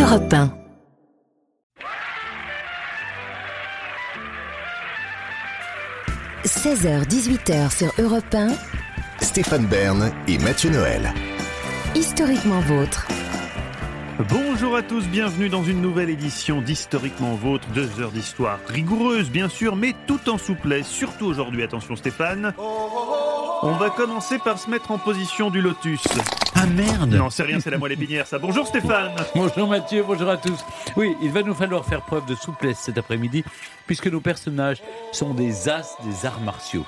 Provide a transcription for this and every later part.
Europe 1. « 16h-18h sur Europe 1. Stéphane Bern et Mathieu Noël. Historiquement vôtre. Bonjour à tous, bienvenue dans une nouvelle édition d'Historiquement Vôtre, 2 heures d'histoire rigoureuse bien sûr, mais tout en souplesse, surtout aujourd'hui, attention Stéphane. On va commencer par se mettre en position du lotus. Ah merde! Non, c'est rien, c'est la moelle épinière ça. Bonjour Stéphane. Bonjour Mathieu, bonjour à tous. Oui, il va nous falloir faire preuve de souplesse cet après-midi, puisque nos personnages sont des as des arts martiaux.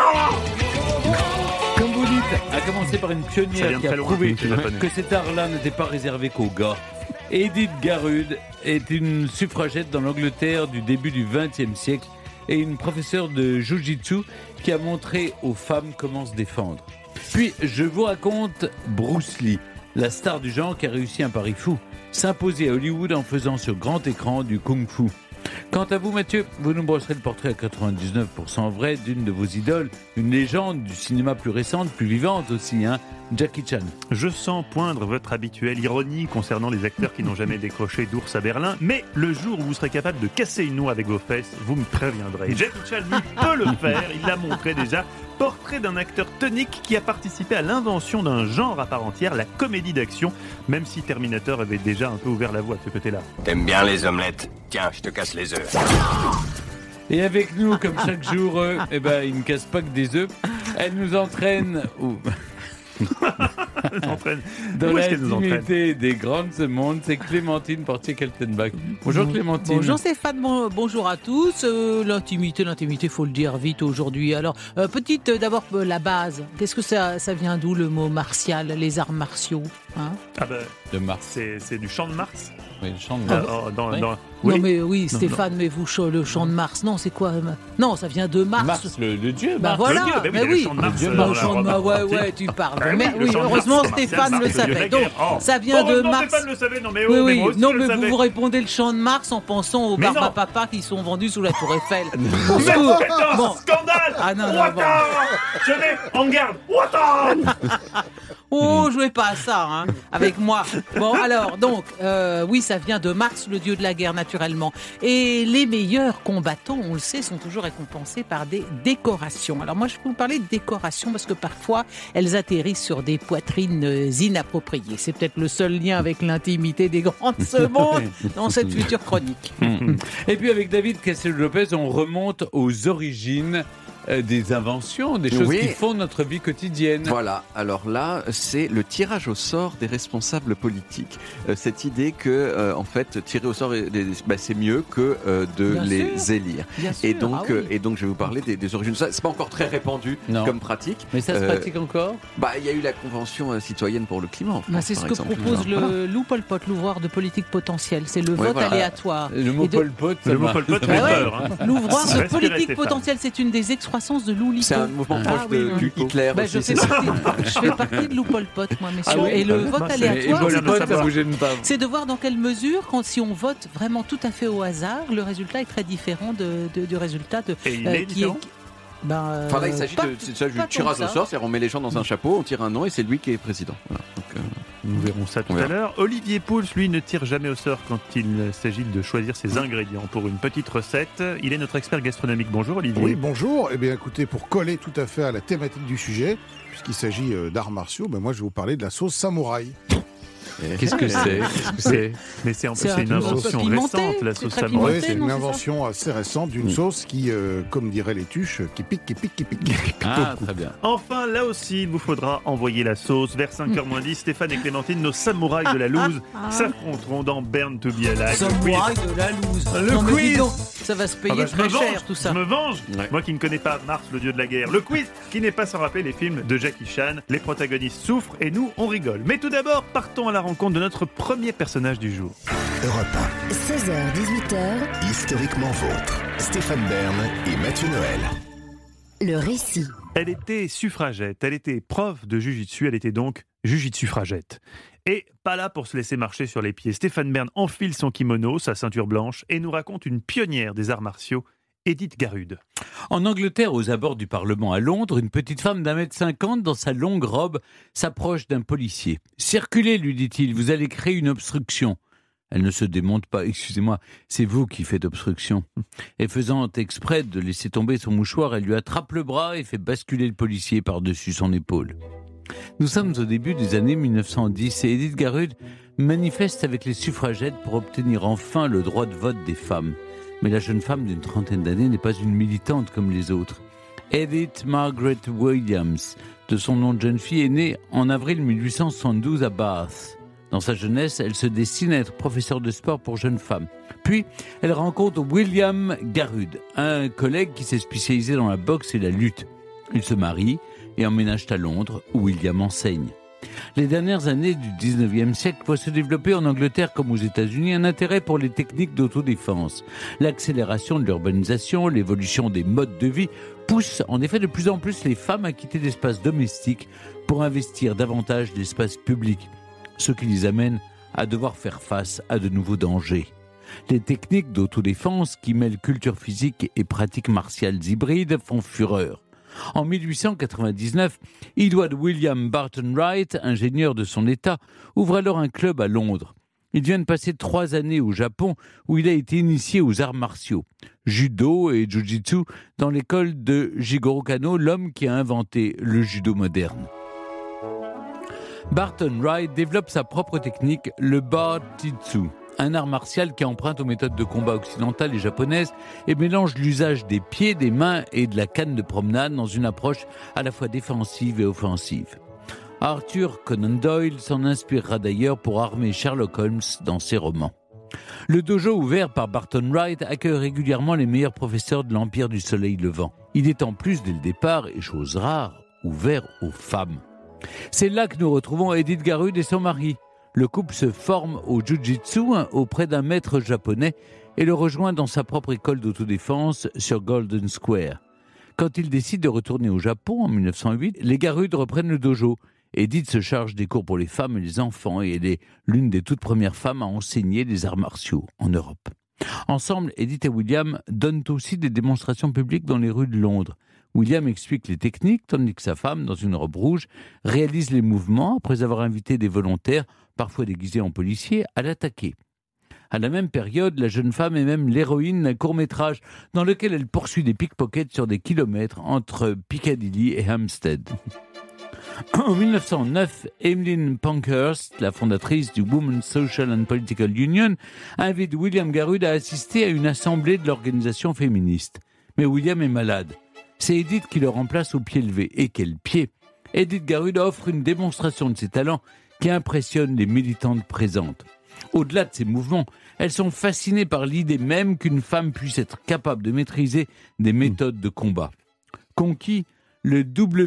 Comme vous dites, à commencer par une pionnière qui a prouvé que cet art-là n'était pas réservé qu'aux gars. Edith Garud est une suffragette dans l'Angleterre du début du XXe siècle et une professeure de Jiu-Jitsu qui a montré aux femmes comment se défendre. Puis, je vous raconte Bruce Lee, la star du genre qui a réussi un pari fou, s'imposer à Hollywood en faisant sur grand écran du kung-fu. Quant à vous Mathieu, vous nous brosserez le portrait à 99% vrai d'une de vos idoles, une légende du cinéma plus récente, plus vivante aussi, Jackie Chan. Je sens poindre votre habituelle ironie concernant les acteurs qui n'ont jamais décroché d'ours à Berlin, mais le jour où vous serez capable de casser une noix avec vos fesses, vous me préviendrez. Jackie Chan, lui, peut le faire, il l'a montré déjà. Portrait d'un acteur tonique qui a participé à l'invention d'un genre à part entière, la comédie d'action, même si Terminator avait déjà un peu ouvert la voie de ce côté-là. T'aimes bien les omelettes? Tiens, je te casse les œufs. Et avec nous, comme chaque jour, il ne casse pas que des œufs. Elle nous entraîne dans l'intimité des grands de ce monde. C'est Clémentine Portier-Kaltenbach. Bonjour Clémentine. Bonjour Stéphane, bonjour à tous. L'intimité, faut le dire vite aujourd'hui. Alors, petite, d'abord la base. Qu'est-ce que ça vient d'où le mot martial, les arts martiaux, de Mars. C'est du chant de Mars. Oui, le chant de Mars. Non mais oui, Stéphane, mais vous, le chant de Mars, non, c'est quoi? Non, ça vient de Mars. Mars, le dieu. Bah voilà, le dieu, mais oui, le chant de Mars. Le chant de Mars, ouais, tu parles. Mais oui, heureusement Stéphane le savait. Donc, ça vient de Mars. Stéphane le savait, non mais oui, moi aussi non je le mais savais. vous répondez le chant de Mars en pensant aux barbes à papa qui sont vendus sous la tour Eiffel. Mais c'est un scandale. Ah non, Ouattara, je mets en garde. Ouattara. Oh, jouez pas à ça, avec moi. Bon, alors, donc, oui, ça vient de Mars, le dieu de la guerre, naturellement. Et les meilleurs combattants, on le sait, sont toujours récompensés par des décorations. Alors moi, je peux vous parler de décorations parce que parfois, elles atterrissent sur des poitrines inappropriées. C'est peut-être le seul lien avec l'intimité des grands de ce monde dans cette future chronique. Et puis avec David Castel-Lopez, on remonte aux origines des inventions, des choses qui font notre vie quotidienne. Voilà, alors là, c'est le tirage au sort des responsables politiques. Cette idée que, en fait, tirer au sort, c'est mieux que de les élire. Et donc, je vais vous parler des origines. Ça, c'est pas encore très répandu comme pratique. Mais ça se pratique encore ? Il y a eu la Convention citoyenne pour le climat. En France, c'est ce que propose le Lou Pol Pot, l'ouvreur de politique potentielle. C'est le vote aléatoire. Le mot Pol Pot, le mot Pol Pot fait peur. L'ouvreur de politique potentielle, c'est une des excroissances de Lou Lito. C'est un mouvement proche du Hitler. Je fais partie de Lou Pol Pot, moi, messieurs. Et le vote aléatoire, c'est de voir dans quelle mesure, si on vote vraiment tout à fait au hasard, le résultat est très différent du résultat de. Et il est différent. Là, il s'agit du tirage au sort, c'est-à-dire on met les gens dans un chapeau, on tire un nom et c'est lui qui est président. Voilà. Donc, nous verrons ça tout à l'heure. Olivier Pouls, lui, ne tire jamais au sort quand il s'agit de choisir ses ingrédients pour une petite recette. Il est notre expert gastronomique. Bonjour Olivier. Oui, bonjour. Eh bien, écoutez, pour coller tout à fait à la thématique du sujet, puisqu'il s'agit d'arts martiaux, moi je vais vous parler de la sauce samouraï. Qu'est-ce que c'est? Mais c'est une invention récente, la sauce samouraï. Oui, c'est une invention assez récente d'une sauce qui, comme diraient les tuches, qui pique. Ah, très bien. Enfin, là aussi, il vous faudra envoyer la sauce. Vers 5h10, Stéphane et Clémentine, nos samouraïs de la loose, s'affronteront dans Burn to be Alive. Samouraïs de la loose. Le quiz. Ça va se payer très cher, tout ça. Je me venge. Moi qui ne connais pas Mars, le dieu de la guerre. Le quiz qui n'est pas sans rappeler les films de Jackie Chan. Les protagonistes souffrent et nous, on rigole. Mais tout d'abord, partons à la rencontre de notre premier personnage du jour. Europe 1. 16h-18h. Historiquement vôtre. Stéphane Bern et Mathieu Noël. Le récit. Elle était suffragette, elle était prof de Jiu-Jitsu, elle était donc Jiu-Jitsu-fragette. Et pas là pour se laisser marcher sur les pieds. Stéphane Bern enfile son kimono, sa ceinture blanche, et nous raconte une pionnière des arts martiaux, Edith Garud. En Angleterre, aux abords du Parlement à Londres, une petite femme d'1,50 m dans sa longue robe s'approche d'un policier. « Circulez, lui dit-il, vous allez créer une obstruction. » Elle ne se démonte pas. Excusez-moi, c'est vous qui faites obstruction. Et faisant exprès de laisser tomber son mouchoir, elle lui attrape le bras et fait basculer le policier par-dessus son épaule. Nous sommes au début des années 1910 et Edith Garrud manifeste avec les suffragettes pour obtenir enfin le droit de vote des femmes. Mais la jeune femme d'une trentaine d'années n'est pas une militante comme les autres. Edith Margaret Williams, de son nom de jeune fille, est née en avril 1872 à Bath. Dans sa jeunesse, elle se destine à être professeure de sport pour jeunes femmes. Puis, elle rencontre William Garrud, un collègue qui s'est spécialisé dans la boxe et la lutte. Ils se marient et emménagent à Londres, où William enseigne. Les dernières années du 19e siècle voient se développer en Angleterre comme aux États-Unis un intérêt pour les techniques d'autodéfense. L'accélération de l'urbanisation, l'évolution des modes de vie poussent en effet de plus en plus les femmes à quitter l'espace domestique pour investir davantage l'espace public, ce qui les amène à devoir faire face à de nouveaux dangers. Les techniques d'autodéfense qui mêlent culture physique et pratiques martiales hybrides font fureur. En 1899, Edward William Barton Wright, ingénieur de son état, ouvre alors un club à Londres. Il vient de passer 3 années au Japon où il a été initié aux arts martiaux, judo et jujitsu, dans l'école de Jigoro Kano, l'homme qui a inventé le judo moderne. Barton Wright développe sa propre technique, le Bartitsu, un art martial qui emprunte aux méthodes de combat occidentales et japonaises et mélange l'usage des pieds, des mains et de la canne de promenade dans une approche à la fois défensive et offensive. Arthur Conan Doyle s'en inspirera d'ailleurs pour armer Sherlock Holmes dans ses romans. Le dojo ouvert par Barton Wright accueille régulièrement les meilleurs professeurs de l'Empire du Soleil Levant. Il est en plus, dès le départ, et chose rare, ouvert aux femmes. C'est là que nous retrouvons Edith Garrud et son mari. Le couple se forme au Jiu-Jitsu auprès d'un maître japonais et le rejoint dans sa propre école d'autodéfense sur Golden Square. Quand il décide de retourner au Japon en 1908, les Garrud reprennent le dojo. Edith se charge des cours pour les femmes et les enfants et elle est l'une des toutes premières femmes à enseigner les arts martiaux en Europe. Ensemble, Edith et William donnent aussi des démonstrations publiques dans les rues de Londres. William explique les techniques, tandis que sa femme, dans une robe rouge, réalise les mouvements après avoir invité des volontaires, parfois déguisés en policiers, à l'attaquer. À la même période, la jeune femme est même l'héroïne d'un court-métrage dans lequel elle poursuit des pickpockets sur des kilomètres entre Piccadilly et Hampstead. En 1909, Emmeline Pankhurst, la fondatrice du Women's Social and Political Union, invite William Garrud à assister à une assemblée de l'organisation féministe. Mais William est malade. C'est Edith qui le remplace au pied levé. Et quel pied! Edith Garrud offre une démonstration de ses talents qui impressionne les militantes présentes. Au-delà de ces mouvements, elles sont fascinées par l'idée même qu'une femme puisse être capable de maîtriser des méthodes de combat. Conquis, le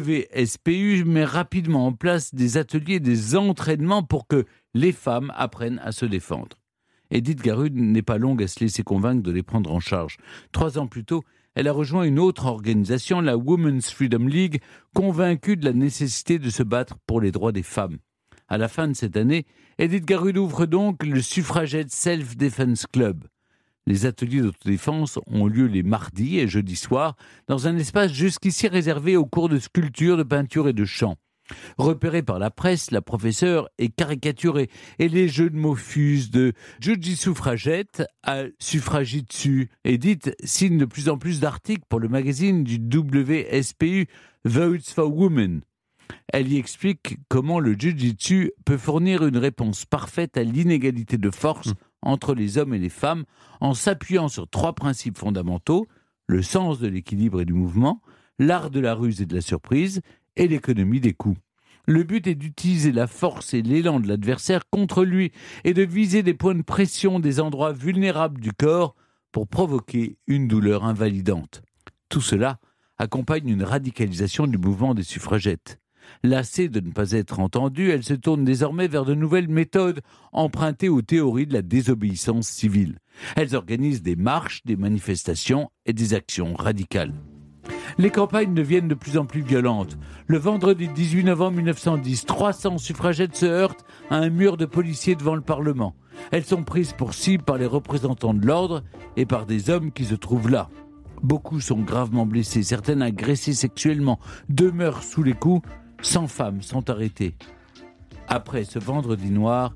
WSPU met rapidement en place des ateliers, des entraînements pour que les femmes apprennent à se défendre. Edith Garrud n'est pas longue à se laisser convaincre de les prendre en charge. 3 ans plus tôt, elle a rejoint une autre organisation, la Women's Freedom League, convaincue de la nécessité de se battre pour les droits des femmes. À la fin de cette année, Edith Garrud ouvre donc le Suffragette Self-Defense Club. Les ateliers d'autodéfense ont lieu les mardis et jeudis soirs dans un espace jusqu'ici réservé aux cours de sculpture, de peinture et de chant. Repérée par la presse, la professeure est caricaturée et les jeux de mots fusent de Jujitsu-suffragette à suffragitsu. Edith signe de plus en plus d'articles pour le magazine du WSPU Votes for Women. Elle y explique comment le Jiu-Jitsu peut fournir une réponse parfaite à l'inégalité de force entre les hommes et les femmes en s'appuyant sur 3 principes fondamentaux, le sens de l'équilibre et du mouvement, l'art de la ruse et de la surprise et l'économie des coups. Le but est d'utiliser la force et l'élan de l'adversaire contre lui et de viser des points de pression des endroits vulnérables du corps pour provoquer une douleur invalidante. Tout cela accompagne une radicalisation du mouvement des suffragettes. Lassée de ne pas être entendue, elle se tourne désormais vers de nouvelles méthodes empruntées aux théories de la désobéissance civile. Elles organisent des marches, des manifestations et des actions radicales. Les campagnes deviennent de plus en plus violentes. Le vendredi 18 novembre 1910, 300 suffragettes se heurtent à un mur de policiers devant le Parlement. Elles sont prises pour cible par les représentants de l'ordre et par des hommes qui se trouvent là. Beaucoup sont gravement blessés, certaines agressées sexuellement, demeurent sous les coups. 100 femmes sont arrêtées. Après ce vendredi noir,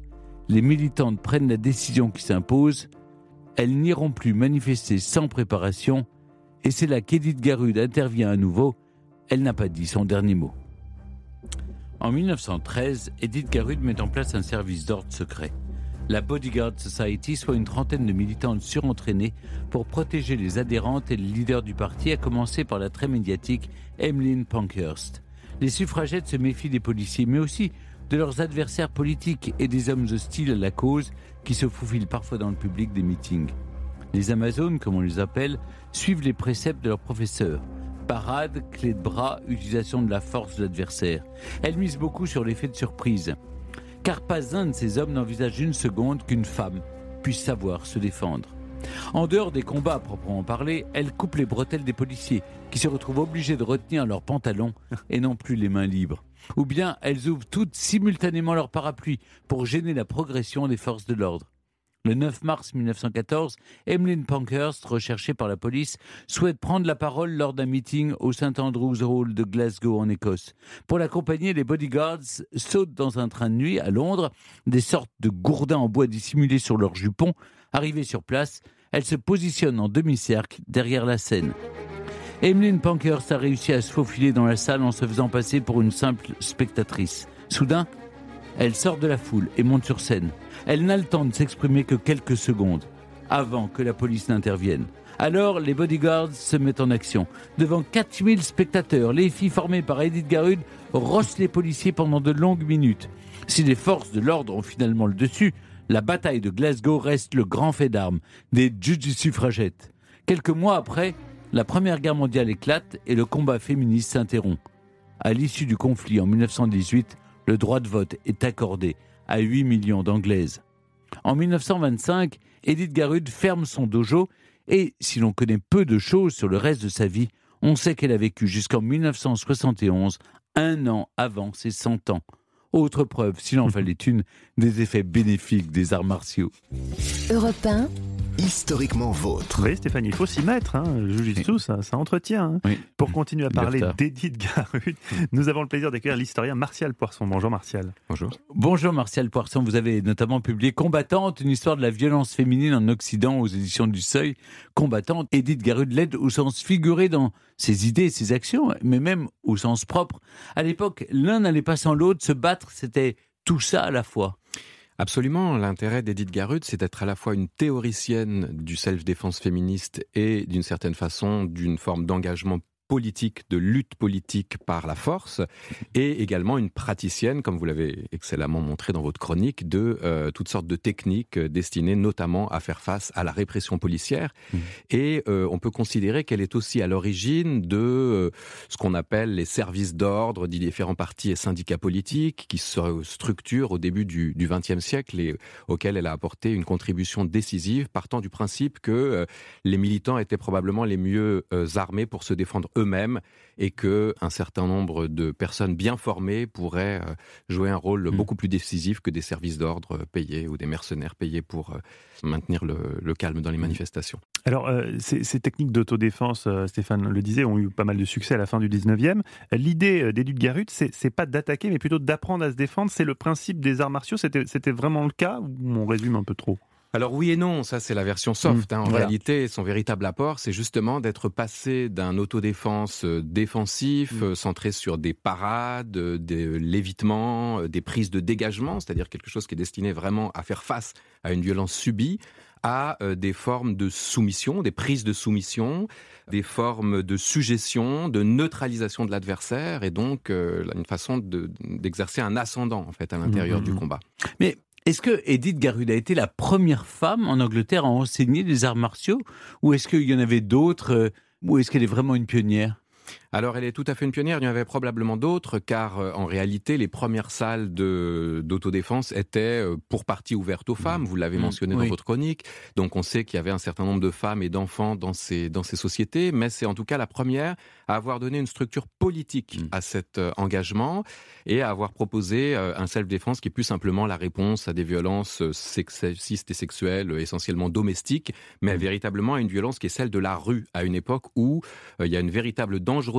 les militantes prennent la décision qui s'impose. Elles n'iront plus manifester sans préparation. Et c'est là qu'Édith Garud intervient à nouveau. Elle n'a pas dit son dernier mot. En 1913, Édith Garud met en place un service d'ordre secret. La Bodyguard Society, soit une trentaine de militantes surentraînées pour protéger les adhérentes et les leaders du parti, à commencer par la très médiatique Emmeline Pankhurst. Les suffragettes se méfient des policiers, mais aussi de leurs adversaires politiques et des hommes hostiles à la cause qui se faufilent parfois dans le public des meetings. Les Amazones, comme on les appelle, suivent les préceptes de leurs professeurs. Parade, clé de bras, utilisation de la force de l'adversaire. Elles misent beaucoup sur l'effet de surprise. Car pas un de ces hommes n'envisage une seconde qu'une femme puisse savoir se défendre. En dehors des combats à proprement parler, elles coupent les bretelles des policiers qui se retrouvent obligés de retenir leurs pantalons et non plus les mains libres. Ou bien elles ouvrent toutes simultanément leur parapluie pour gêner la progression des forces de l'ordre. Le 9 mars 1914, Emmeline Pankhurst, recherchée par la police, souhaite prendre la parole lors d'un meeting au St Andrews Hall de Glasgow en Écosse. Pour l'accompagner, les bodyguards sautent dans un train de nuit à Londres, des sortes de gourdins en bois dissimulés sur leurs jupons. Arrivée sur place, elle se positionne en demi-cercle derrière la scène. Emmeline Pankhurst a réussi à se faufiler dans la salle en se faisant passer pour une simple spectatrice. Soudain, elle sort de la foule et monte sur scène. Elle n'a le temps de s'exprimer que quelques secondes, avant que la police n'intervienne. Alors, les bodyguards se mettent en action. Devant 4000 spectateurs, les filles formées par Édith Garud rossent les policiers pendant de longues minutes. Si les forces de l'ordre ont finalement le dessus, la bataille de Glasgow reste le grand fait d'armes des suffragettes. Quelques mois après, la Première Guerre mondiale éclate et le combat féministe s'interrompt. À l'issue du conflit en 1918, le droit de vote est accordé à 8 millions d'Anglaises. En 1925, Édith Garud ferme son dojo et, si l'on connaît peu de choses sur le reste de sa vie, on sait qu'elle a vécu jusqu'en 1971, un an avant ses 100 ans. Autre preuve, s'il en fallait une, des effets bénéfiques des arts martiaux. Europe 1. Historiquement vôtre. Oui, Stéphanie, il faut s'y mettre. Le Jiu-Jitsu, ça entretient. Oui. Pour continuer à parler d'Édith Garud, nous avons le plaisir d'accueillir l'historien Martial Poirson. Bonjour Martial. Bonjour. Bonjour Martial Poirson. Vous avez notamment publié Combattante, une histoire de la violence féminine en Occident aux éditions du Seuil. Combattante, Édith Garud l'aide au sens figuré dans ses idées et ses actions, mais même au sens propre. À l'époque, l'un n'allait pas sans l'autre. Se battre, c'était tout ça à la fois. Absolument. L'intérêt d'Édith Garud, c'est d'être à la fois une théoricienne du self-défense féministe et d'une certaine façon d'une forme d'engagement politique, de lutte politique par la force, et également une praticienne, comme vous l'avez excellemment montré dans votre chronique, de toutes sortes de techniques destinées notamment à faire face à la répression policière. Et on peut considérer qu'elle est aussi à l'origine de ce qu'on appelle les services d'ordre des différents partis et syndicats politiques qui se structurent au début du XXe siècle et auxquels elle a apporté une contribution décisive, partant du principe que les militants étaient probablement les mieux armés pour se défendre eux-mêmes et qu'un certain nombre de personnes bien formées pourraient jouer un rôle beaucoup plus décisif que des services d'ordre payés ou des mercenaires payés pour maintenir le calme dans les manifestations. Alors, ces techniques d'autodéfense, Stéphane le disait, ont eu pas mal de succès à la fin du 19e. L'idée d'Édith Garud, c'est pas d'attaquer, mais plutôt d'apprendre à se défendre. C'est le principe des arts martiaux. C'était vraiment le cas ou on résume un peu trop ? Alors oui et non, ça c'est la version soft. En réalité, son véritable apport, c'est justement d'être passé d'un autodéfense défensif, centré sur des parades, de l'évitement, des prises de dégagement, c'est-à-dire quelque chose qui est destiné vraiment à faire face à une violence subie, à des formes de soumission, des prises de soumission, des formes de suggestion, de neutralisation de l'adversaire, et donc une façon d'exercer un ascendant en fait à l'intérieur du combat. Mais est-ce que Édith Garud a été la première femme en Angleterre à enseigner les arts martiaux, ou est-ce qu'il y en avait d'autres, ou est-ce qu'elle est vraiment une pionnière ? Alors, elle est tout à fait une pionnière. Il y en avait probablement d'autres, car en réalité, les premières salles d'autodéfense étaient pour partie ouvertes aux femmes. Vous l'avez mentionné dans votre chronique. Donc, on sait qu'il y avait un certain nombre de femmes et d'enfants dans ces sociétés, mais c'est en tout cas la première à avoir donné une structure politique à cet engagement et à avoir proposé un self-défense qui est plus simplement la réponse à des violences sexistes et sexuelles, essentiellement domestiques, mais véritablement à une violence qui est celle de la rue, à une époque où il y a une véritable dangerosité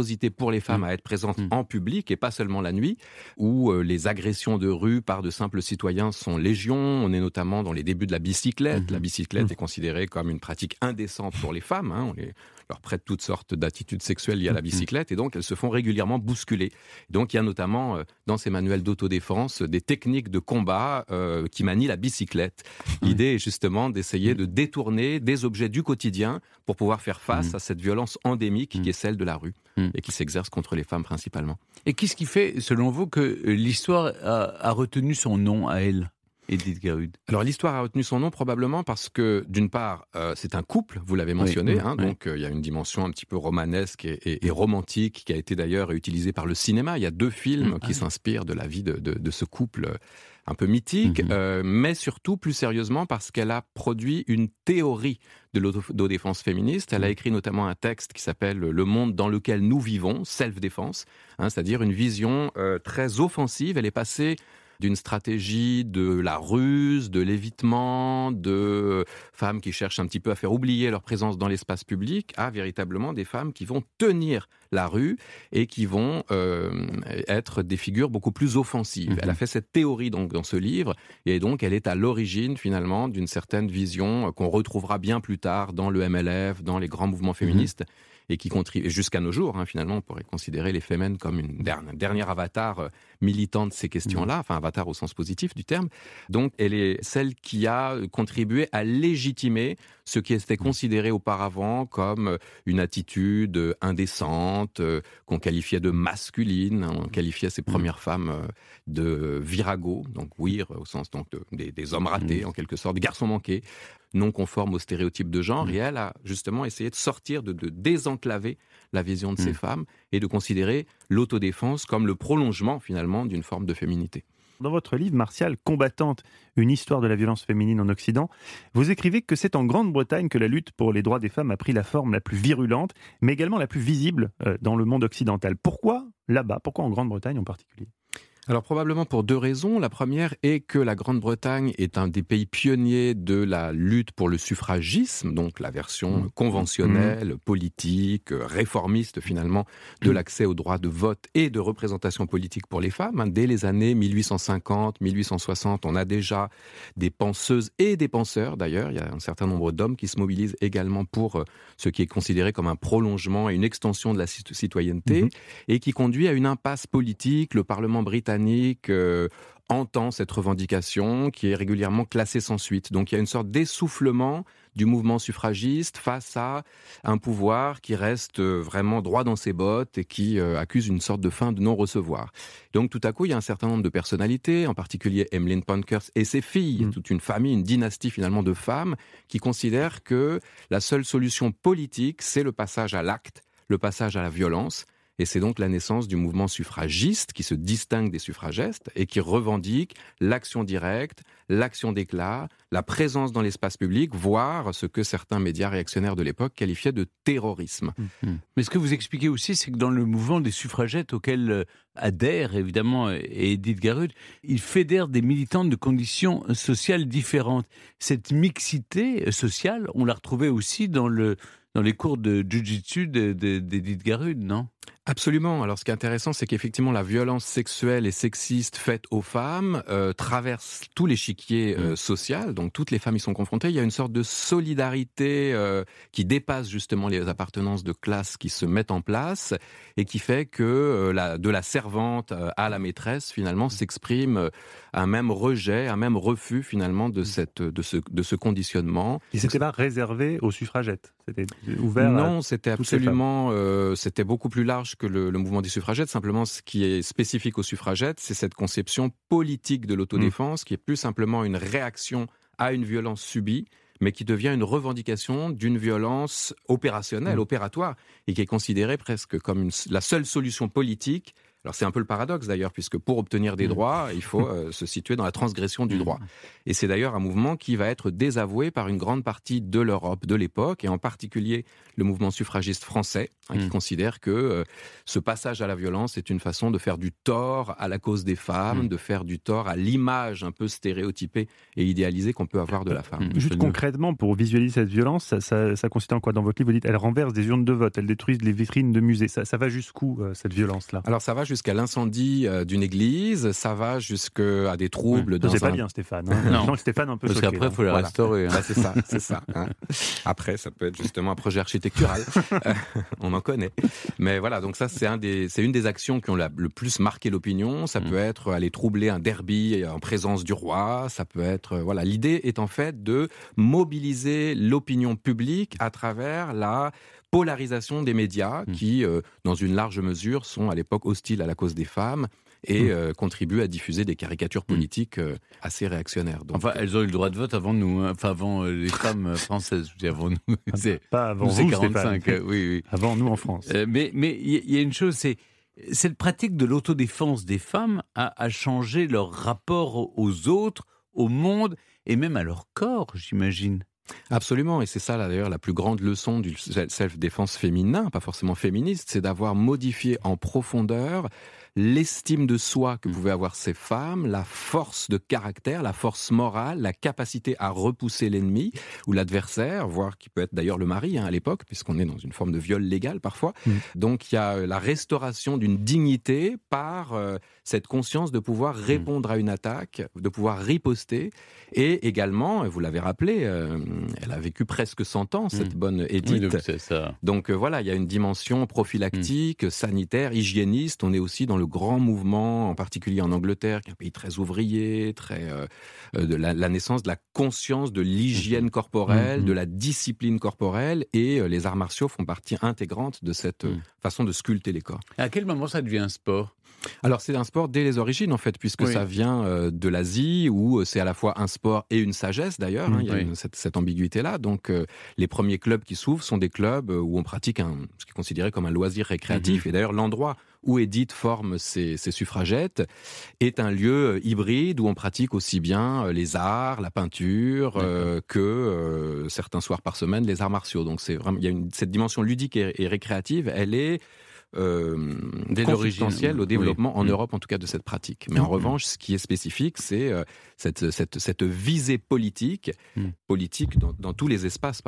dangerosité pour les femmes à être présentes en public et pas seulement la nuit, où les agressions de rue par de simples citoyens sont légion. On est notamment dans les débuts de la bicyclette. La bicyclette est considérée comme une pratique indécente pour les femmes. On leur prête toutes sortes d'attitudes sexuelles liées à la bicyclette et donc elles se font régulièrement bousculer. Donc il y a notamment dans ces manuels d'autodéfense des techniques de combat qui manient la bicyclette. L'idée est justement d'essayer de détourner des objets du quotidien pour pouvoir faire face à cette violence endémique qui est celle de la rue et qui s'exerce contre les femmes principalement. Et qu'est-ce qui fait, selon vous, que l'histoire a retenu son nom à elle, Edith Garud? Alors l'histoire a retenu son nom probablement parce que d'une part c'est un couple, vous l'avez mentionné, donc il y a une dimension un petit peu romanesque et romantique qui a été d'ailleurs utilisée par le cinéma. Il y a 2 films qui s'inspirent de la vie de ce couple un peu mythique, mais surtout plus sérieusement parce qu'elle a produit une théorie de l'autodéfense féministe. Elle a écrit notamment un texte qui s'appelle « Le monde dans lequel nous vivons », self-défense, c'est-à-dire une vision très offensive. Elle est passée d'une stratégie de la ruse, de l'évitement, de femmes qui cherchent un petit peu à faire oublier leur présence dans l'espace public, à véritablement des femmes qui vont tenir la rue et qui vont être des figures beaucoup plus offensives. Elle a fait cette théorie donc dans ce livre et donc elle est à l'origine finalement d'une certaine vision qu'on retrouvera bien plus tard dans le MLF, dans les grands mouvements féministes. Et qui contribue jusqu'à nos jours, finalement, on pourrait considérer les Femen comme une dernière avatar militant de ces questions-là, enfin avatar au sens positif du terme. Donc, elle est celle qui a contribué à légitimer ce qui était considéré auparavant comme une attitude indécente, qu'on qualifiait de masculine. On qualifiait ces premières femmes de viragos, donc wir au sens donc des hommes ratés en quelque sorte, des garçons manqués, non conformes aux stéréotypes de genre. Et elle a justement essayé de sortir, de désenclaver la vision de ces femmes et de considérer l'autodéfense comme le prolongement finalement d'une forme de féminité. Dans votre livre, Martial, Combattante, une histoire de la violence féminine en Occident, vous écrivez que c'est en Grande-Bretagne que la lutte pour les droits des femmes a pris la forme la plus virulente, mais également la plus visible dans le monde occidental. Pourquoi là-bas ? Pourquoi en Grande-Bretagne en particulier ? Alors probablement pour 2 raisons. La première est que la Grande-Bretagne est un des pays pionniers de la lutte pour le suffragisme, donc la version conventionnelle, politique, réformiste finalement, de l'accès au droit de vote et de représentation politique pour les femmes. Dès les années 1850, 1860, on a déjà des penseuses et des penseurs d'ailleurs. Il y a un certain nombre d'hommes qui se mobilisent également pour ce qui est considéré comme un prolongement et une extension de la citoyenneté et qui conduit à une impasse politique. Le Parlement britannique entend cette revendication qui est régulièrement classée sans suite. Donc il y a une sorte d'essoufflement du mouvement suffragiste face à un pouvoir qui reste vraiment droit dans ses bottes et qui accuse une sorte de fin de non-recevoir. Donc tout à coup, il y a un certain nombre de personnalités, en particulier Emmeline Pankhurst et ses filles, toute une famille, une dynastie finalement de femmes qui considèrent que la seule solution politique, c'est le passage à l'acte, le passage à la violence. Et c'est donc la naissance du mouvement suffragiste qui se distingue des suffragistes et qui revendique l'action directe, l'action d'éclat, la présence dans l'espace public, voire ce que certains médias réactionnaires de l'époque qualifiaient de terrorisme. Mais ce que vous expliquez aussi, c'est que dans le mouvement des suffragettes auquel adhère évidemment Edith Garud, il fédère des militantes de conditions sociales différentes. Cette mixité sociale, on l'a retrouvée aussi dans les cours de jiu-jitsu d'Edith Garud, non ? Absolument. Alors ce qui est intéressant, c'est qu'effectivement la violence sexuelle et sexiste faite aux femmes traverse tout l'échiquier social, donc toutes les femmes y sont confrontées. Il y a une sorte de solidarité qui dépasse justement les appartenances de classe qui se mettent en place et qui fait que de la servante à la maîtresse finalement s'exprime un même rejet, un même refus finalement de ce conditionnement. Et c'était pas réservé aux suffragettes, c'était ouvert. Non, c'était absolument, c'était beaucoup plus large que le mouvement des suffragettes. Simplement, ce qui est spécifique aux suffragettes, c'est cette conception politique de l'autodéfense qui est plus simplement une réaction à une violence subie, mais qui devient une revendication d'une violence opérationnelle, opératoire, et qui est considérée presque comme la seule solution politique Alors c'est un peu le paradoxe d'ailleurs, puisque pour obtenir des droits, il faut se situer dans la transgression du droit. Et c'est d'ailleurs un mouvement qui va être désavoué par une grande partie de l'Europe de l'époque, et en particulier le mouvement suffragiste français, qui considère que ce passage à la violence est une façon de faire du tort à la cause des femmes, de faire du tort à l'image un peu stéréotypée et idéalisée qu'on peut avoir de la femme. Juste concrètement, pour visualiser cette violence, ça consiste en quoi? Dans votre livre, vous dites, elle renverse des urnes de vote, elle détruit les vitrines de musées. Ça va jusqu'où, cette violence-là? Alors ça va jusqu'à l'incendie d'une église, ça va jusqu'à des troubles dans c'est pas bien, Stéphane. Non, Stéphane un peu parce choqué. Parce qu'après, il faut les restaurer. C'est ça. Après, ça peut être justement un projet architectural. On en connaît. Mais voilà, donc ça, c'est une des actions qui ont le plus marqué l'opinion. Ça peut être aller troubler un derby en présence du roi. Ça peut être... Voilà, l'idée est en fait de mobiliser l'opinion publique à travers la polarisation des médias qui, dans une large mesure, sont à l'époque hostiles à la cause des femmes et contribuent à diffuser des caricatures politiques assez réactionnaires. Donc, enfin, elles ont eu le droit de vote avant nous, avant les femmes françaises. Je dis avant nous. Pas avant nous, vous, 45. Oui. Avant nous en France. Mais il y a une chose, c'est cette pratique de l'autodéfense des femmes a changé leur rapport aux autres, au monde et même à leur corps, j'imagine. Absolument, et c'est ça là, d'ailleurs la plus grande leçon du self-défense féminin, pas forcément féministe, c'est d'avoir modifié en profondeur l'estime de soi que pouvaient avoir ces femmes, la force de caractère, la force morale, la capacité à repousser l'ennemi ou l'adversaire, voire qui peut être d'ailleurs le mari à l'époque, puisqu'on est dans une forme de viol légal parfois. Donc il y a la restauration d'une dignité par cette conscience de pouvoir répondre à une attaque, de pouvoir riposter, et également, vous l'avez rappelé, elle a vécu presque 100 ans, cette bonne Édith. Oui, donc c'est ça. Donc voilà, il y a une dimension prophylactique, sanitaire, hygiéniste. On est aussi dans le grand mouvement, en particulier en Angleterre, qui est un pays très ouvrier, très de la naissance de la conscience de l'hygiène corporelle, de la discipline corporelle, et les arts martiaux font partie intégrante de cette façon de sculpter les corps. À quel moment ça devient un sport ? Alors c'est un sport dès les origines en fait, puisque ça vient de l'Asie, où c'est à la fois un sport et une sagesse d'ailleurs, il y a cette ambiguïté-là. Donc les premiers clubs qui s'ouvrent sont des clubs où on pratique ce qui est considéré comme un loisir récréatif, et d'ailleurs l'endroit où Édith forme ses suffragettes est un lieu hybride où on pratique aussi bien les arts, la peinture, que certains soirs par semaine les arts martiaux. Donc c'est vraiment, il y a cette dimension ludique et récréative, elle est consubstantielle au développement en Europe en tout cas de cette pratique. Mais en revanche, ce qui est spécifique, c'est cette visée politique dans tous les espaces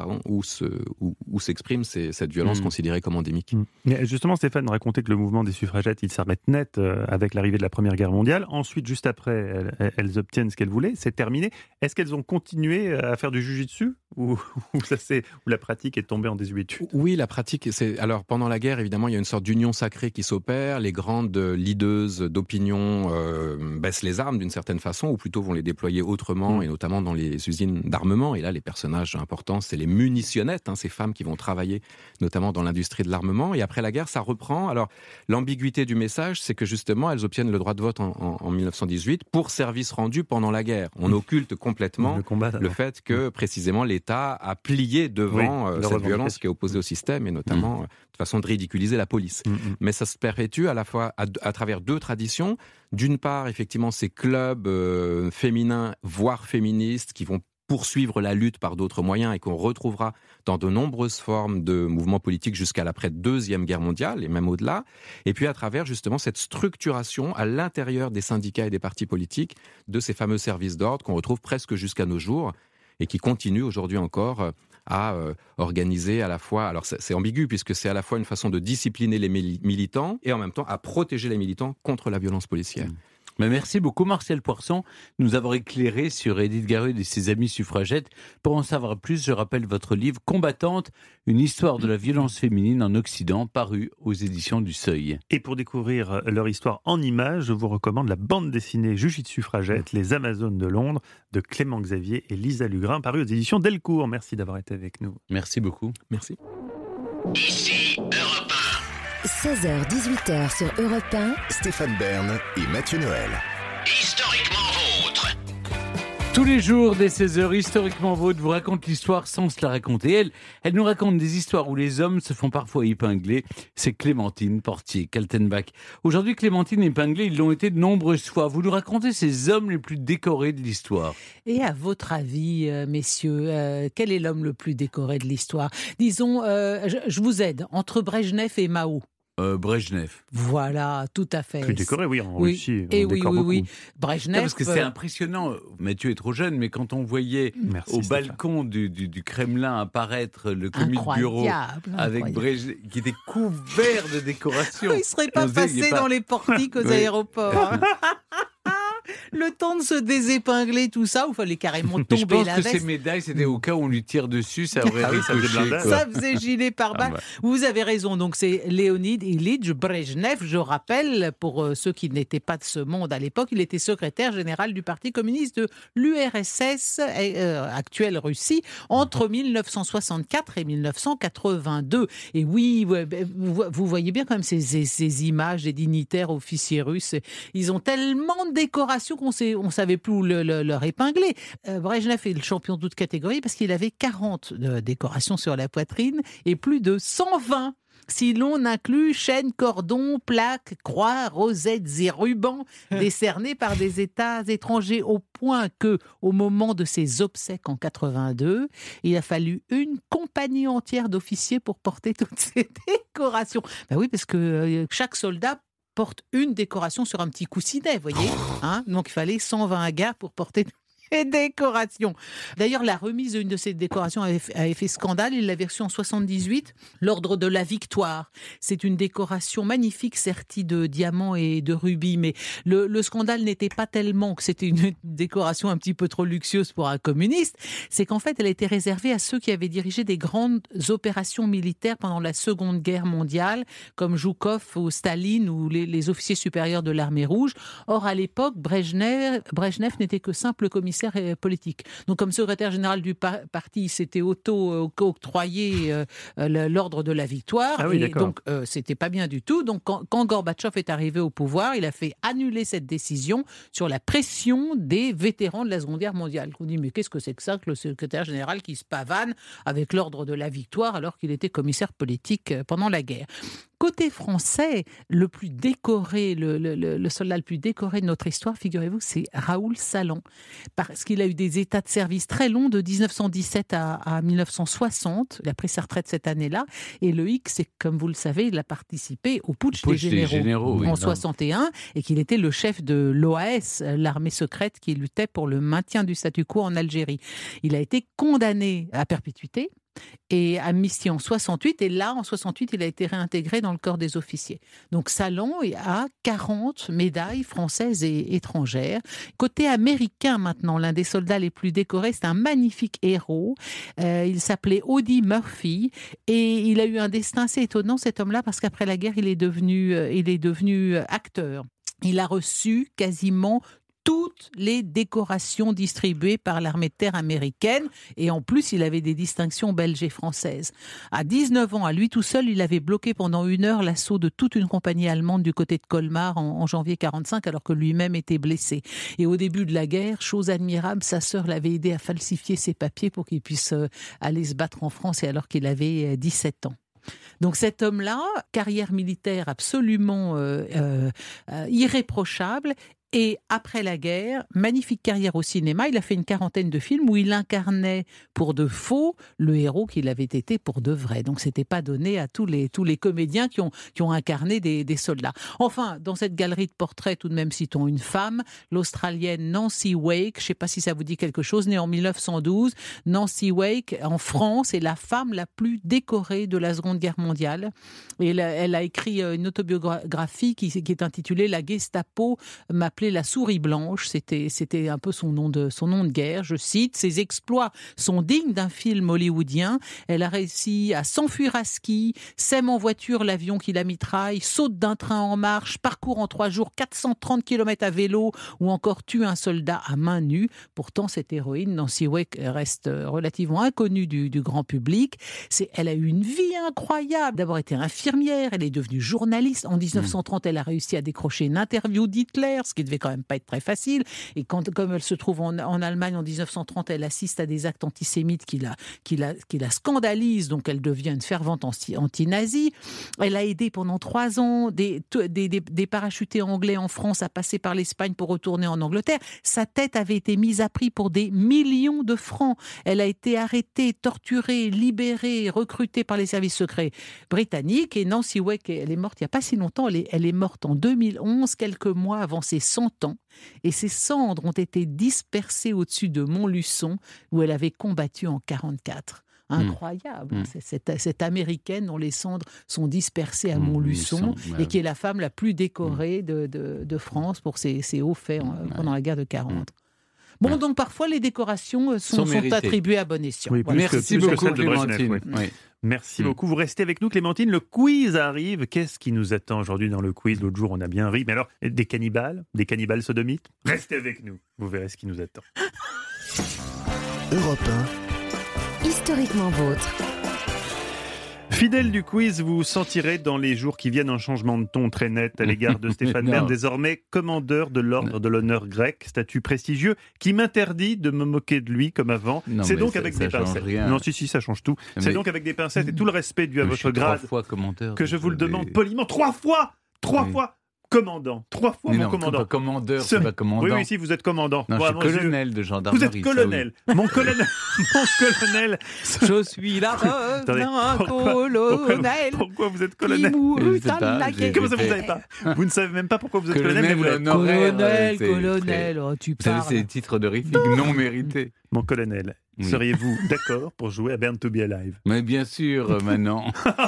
où s'exprime cette violence considérée comme endémique. Mais justement, Stéphane racontait que le mouvement des suffragettes, il s'arrête net avec l'arrivée de la Première Guerre mondiale. Ensuite, juste après, elles obtiennent ce qu'elles voulaient, c'est terminé. Est-ce qu'elles ont continué à faire du jujitsu ou la pratique est tombée en désuétude? Oui, la pratique, alors pendant la guerre, évidemment, il y a une sorte d'union sacrée qui s'opère. Les grandes leaders d'opinion baissent les armes d'une certaine façon, ou plutôt vont les déployer autrement, et notamment dans les usines d'armement. Et là, les personnages importants, c'est les munitionnettes, ces femmes qui vont travailler notamment dans l'industrie de l'armement. Et après la guerre, ça reprend. Alors, l'ambiguïté du message, c'est que justement, elles obtiennent le droit de vote en 1918 pour service rendu pendant la guerre. On occulte complètement le fait que, précisément, l'État a plié devant cette violence qui est opposée au système, et notamment de façon de ridiculiser la police. Mais ça se perpétue à la fois à travers deux traditions. D'une part, effectivement, ces clubs féminins, voire féministes, qui vont poursuivre la lutte par d'autres moyens et qu'on retrouvera dans de nombreuses formes de mouvements politiques jusqu'à l'après-Deuxième Guerre mondiale et même au-delà. Et puis à travers justement cette structuration à l'intérieur des syndicats et des partis politiques de ces fameux services d'ordre qu'on retrouve presque jusqu'à nos jours et qui continuent aujourd'hui encore à organiser à la fois, alors c'est ambigu puisque c'est à la fois une façon de discipliner les militants et en même temps à protéger les militants contre la violence policière. Mais merci beaucoup Martial Poisson de nous avoir éclairé sur Édith Garrud et ses amies suffragettes. Pour en savoir plus, je rappelle votre livre Combattante, une histoire de la violence féminine en Occident, paru aux éditions du Seuil. Et pour découvrir leur histoire en images, je vous recommande la bande dessinée Jujitsu Suffragette, Les Amazones de Londres, de Clément Xavier et Lisa Lugrin, paru aux éditions Delcourt. Merci d'avoir été avec nous. Merci beaucoup. Merci. Ici Europe 16h-18h sur Europe 1. Stéphane Bern et Mathieu Noël. 1. Historiquement vôtre. Tous les jours, dès 16h, Historiquement Vôtre vous raconte l'histoire sans se la raconter. Elle nous raconte des histoires où les hommes se font parfois épingler. C'est Clémentine Portier-Kaltenbach. Aujourd'hui, Clémentine épinglée, ils l'ont été de nombreuses fois. Vous nous racontez ces hommes les plus décorés de l'histoire. Et à votre avis, messieurs, quel est l'homme le plus décoré de l'histoire ? Disons, je vous aide, entre Brejnev et Mao. Brejnev. Voilà, tout à fait. Plus décoré, oui, en Russie. Et oui. Brejnev. Parce que c'est impressionnant. Mathieu est trop jeune, mais quand on voyait balcon du Kremlin apparaître le commis de bureau avec Brejnev, qui était couvert de décorations. Il ne serait pas passé dans les portiques aux aéroports. Le temps de se désépingler, tout ça, où il fallait carrément tomber je pense la que veste. Ces médailles, c'était au cas où on lui tire dessus, ça aurait ricoché. Ça faisait gilet pare-balles. Vous avez raison, donc c'est Léonid Ilyich Brejnev, je rappelle, pour ceux qui n'étaient pas de ce monde à l'époque, il était secrétaire général du Parti communiste de l'URSS, actuelle Russie, entre 1964 et 1982. Et oui, vous voyez bien quand même ces images des dignitaires officiers russes, ils ont tellement de décorations qu'on ne savait plus où leur épingler. Brejnev est le champion de toute catégorie parce qu'il avait 40 décorations sur la poitrine et plus de 120 si l'on inclut chaînes, cordons, plaques, croix, rosettes et rubans décernés par des États étrangers, au point que, au moment de ses obsèques en 82, il a fallu une compagnie entière d'officiers pour porter toutes ces décorations. Ben oui, parce que chaque soldat porte une décoration sur un petit coussinet, vous voyez, donc il fallait 120 gars pour porter les décorations. D'ailleurs, la remise d'une de ces décorations avait fait scandale. Il l'avait reçue en 78, l'ordre de la Victoire. C'est une décoration magnifique, sertie de diamants et de rubis. Mais le scandale n'était pas tellement que c'était une décoration un petit peu trop luxueuse pour un communiste. C'est qu'en fait, elle était réservée à ceux qui avaient dirigé des grandes opérations militaires pendant la Seconde Guerre mondiale, comme Joukov ou Staline ou les officiers supérieurs de l'armée rouge. Or, à l'époque, Brejnev n'était que simple commissaire politique. Donc, comme secrétaire général du parti, il s'était auto-octroyé l'ordre de la Victoire. Ah oui, et donc, c'était pas bien du tout. Donc, quand Gorbatchev est arrivé au pouvoir, il a fait annuler cette décision sur la pression des vétérans de la Seconde Guerre mondiale. On dit, mais qu'est-ce que c'est que ça, que le secrétaire général qui se pavane avec l'ordre de la Victoire alors qu'il était commissaire politique pendant la guerre. Côté français, le plus décoré, le soldat le plus décoré de notre histoire, figurez-vous, c'est Raoul Salan. Parce qu'il a eu des états de service très longs, de 1917 à 1960. Il a pris sa retraite cette année-là. Et le hic, c'est que, comme vous le savez, il a participé au putsch des généraux en 61 et qu'il était le chef de l'OAS, l'armée secrète qui luttait pour le maintien du statu quo en Algérie. Il a été condamné à perpétuité et amnistie en 68, et là, en 68, il a été réintégré dans le corps des officiers. Donc, Salan a 40 médailles françaises et étrangères. Côté américain, maintenant, l'un des soldats les plus décorés, c'est un magnifique héros. Il s'appelait Audie Murphy, et il a eu un destin assez étonnant, cet homme-là, parce qu'après la guerre, il est devenu acteur. Il a reçu quasiment toutes les décorations distribuées par l'armée de terre américaine, et en plus il avait des distinctions belges et françaises. À 19 ans, à lui tout seul, il avait bloqué pendant 1 heure l'assaut de toute une compagnie allemande du côté de Colmar en janvier 45, alors que lui-même était blessé. Et au début de la guerre, chose admirable, sa sœur l'avait aidé à falsifier ses papiers pour qu'il puisse aller se battre en France, et alors qu'il avait 17 ans. Donc cet homme-là, carrière militaire absolument irréprochable. Et après la guerre, magnifique carrière au cinéma, il a fait une 40aine de films où il incarnait pour de faux le héros qu'il avait été pour de vrai. Donc c'était pas donné à tous les comédiens qui ont incarné des soldats. Enfin, dans cette galerie de portraits, tout de même citons une femme, l'Australienne Nancy Wake. Je ne sais pas si ça vous dit quelque chose, née en 1912. Nancy Wake, en France, est la femme la plus décorée de la Seconde Guerre mondiale. Et elle a écrit une autobiographie qui est intitulée « La Gestapo m'appelait la souris blanche », c'était un peu son nom de guerre. Je cite, ses exploits sont dignes d'un film hollywoodien. Elle a réussi à s'enfuir à ski, sème en voiture l'avion qui la mitraille, saute d'un train en marche, parcourt en 3 jours 430 km à vélo ou encore tue un soldat à main nue. Pourtant, cette héroïne, Nancy Wake, reste relativement inconnue du grand public. Elle a eu une vie incroyable. D'abord été infirmière, elle est devenue journaliste. En 1930, elle a réussi à décrocher une interview d'Hitler, ce qui devait devait quand même pas être très facile. Et comme elle se trouve en Allemagne en 1930, elle assiste à des actes antisémites qui la scandalisent, donc elle devient une fervente anti-nazie. Elle a aidé pendant 3 ans des parachutés anglais en France à passer par l'Espagne pour retourner en Angleterre. Sa tête avait été mise à prix pour des millions de francs. Elle a été arrêtée, torturée, libérée, recrutée par les services secrets britanniques. Et Nancy Wake, elle est morte il n'y a pas si longtemps. Elle est morte en 2011, quelques mois avant ses 100 ans. Et ses cendres ont été dispersées au-dessus de Montluçon, où elle avait combattu en 1944. Incroyable. Cette Américaine dont les cendres sont dispersées à Montluçon et qui est la femme la plus décorée de France pour ses hauts faits pendant la guerre de 40. Bon, donc parfois les décorations sont attribuées à bon escient. Oui, voilà. Merci beaucoup, Clémentine. Oui. Merci beaucoup. Vous restez avec nous, Clémentine. Le quiz arrive. Qu'est-ce qui nous attend aujourd'hui dans le quiz ? L'autre jour, on a bien ri. Mais alors, des cannibales sodomites ? Restez avec nous. Vous verrez ce qui nous attend. Europe 1. Historiquement vôtre. Fidèle du quiz, vous sentirez dans les jours qui viennent un changement de ton très net à l'égard de Stéphane Bern, désormais commandeur de l'ordre de l'honneur grec, statut prestigieux qui m'interdit de me moquer de lui comme avant. Non, c'est donc avec des pincettes. Non, si, ça change tout. C'est donc avec des pincettes et tout le respect dû à votre grade que je vous le demande poliment 3 fois. 3 fois commandant. 3 fois mon commandant. Pas commandeur, c'est pas commandant. Oui, si, vous êtes commandant. Non, je suis colonel de gendarmerie. Vous êtes colonel. Mon colonel. Je suis la veuve d'un colonel. Pourquoi vous êtes colonel ? Comment ça, vous ne savez pas ? Vous ne savez même pas pourquoi vous êtes colonel, mais vous êtes colonel. Oh, tu parles. Vous savez, c'est des titres honorifiques non mérités. Mon colonel, seriez-vous d'accord pour jouer à Born to be Alive ? Mais bien sûr, Manon.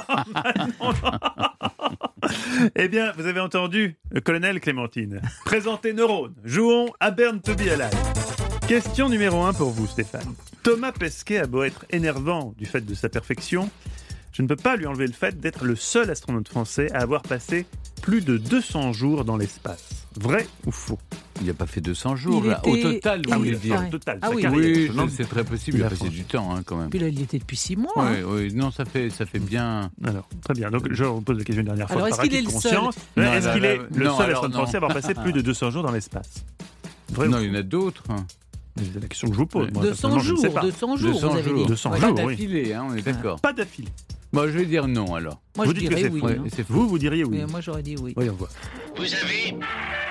Eh bien, vous avez entendu le colonel Clémentine. Présentez Neurones. Jouons à Born to be Alive. Question numéro 1 pour vous, Stéphane. Thomas Pesquet a beau être énervant du fait de sa perfection, je ne peux pas lui enlever le fait d'être le seul astronaute français à avoir passé plus de 200 jours dans l'espace. Vrai ou faux ? Il n'a pas fait 200 jours, là. Au total, vous voulez dire. Au total, oui, c'est très possible. Il a passé du temps, quand même. Puis là, il y était depuis 6 mois. Oui, non, ça fait bien. Alors, très bien. Donc, je vous pose la question une dernière fois. Alors, est-ce qu'il est le seul ? Est-ce qu'il est le seul astronaute français à avoir passé plus de 200 jours dans l'espace ? Vrai non, il y en a d'autres. C'est la question que je vous pose. Moi, 200 jours, 200 jours, vous avez dit. 200 pas jours, d'affilée, on est d'accord. Pas d'affilée. Moi, je vais dire non, alors. Moi, vous je dites dirais que c'est oui. C'est faux. Vous diriez oui. Moi, j'aurais dit oui. Voyons voir. Vous avez gagné.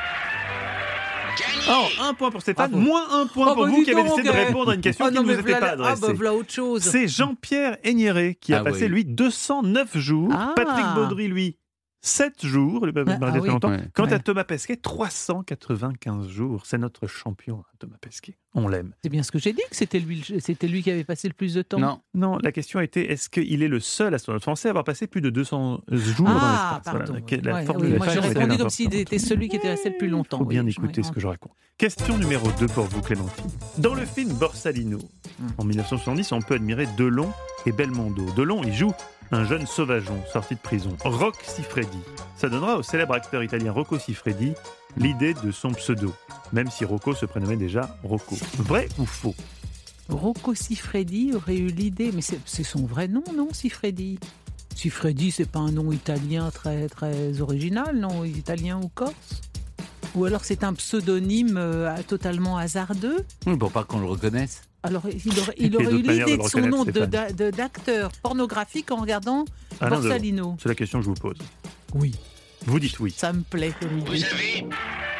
Oh, 1 point pour Stéphane, moins 1 point pour vous qui avez décidé de répondre à une question qui ne vous était pas adressée. Voilà autre chose. C'est Jean-Pierre Aigneret qui a passé, lui, 209 jours. Patrick Baudry, lui, 7 jours. Quant à Thomas Pesquet, 395 jours. C'est notre champion, Thomas Pesquet. On l'aime. C'est bien ce que j'ai dit, que c'était lui qui avait passé le plus de temps. Non, la question était, est-ce qu'il est le seul astronaute français à avoir passé plus de 200 jours dans l'espace ? Pardon. Voilà. Moi, j'ai répondu comme s'il était celui qui était resté le plus longtemps. Il faut bien écouter ce que je raconte. Question numéro 2 pour vous, Clémentine. Dans le film Borsalino, en 1970, on peut admirer Delon et Belmondo. Delon, il joue un jeune sauvageon sorti de prison, Rocco Siffredi. Ça donnera au célèbre acteur italien Rocco Siffredi l'idée de son pseudo, même si Rocco se prénommait déjà Rocco. Vrai ou faux ? Rocco Siffredi aurait eu l'idée, mais c'est son vrai nom, non, Siffredi ? Siffredi, c'est pas un nom italien très, très original, non, italien ou corse ? Ou alors c'est un pseudonyme totalement hasardeux ? Oui, pour pas qu'on le reconnaisse. Alors, il aurait eu l'idée de son nom d'acteur pornographique en regardant Borsalino. C'est la question que je vous pose. Oui. Vous dites oui. Ça me plaît comme idée. Vous avez gagné.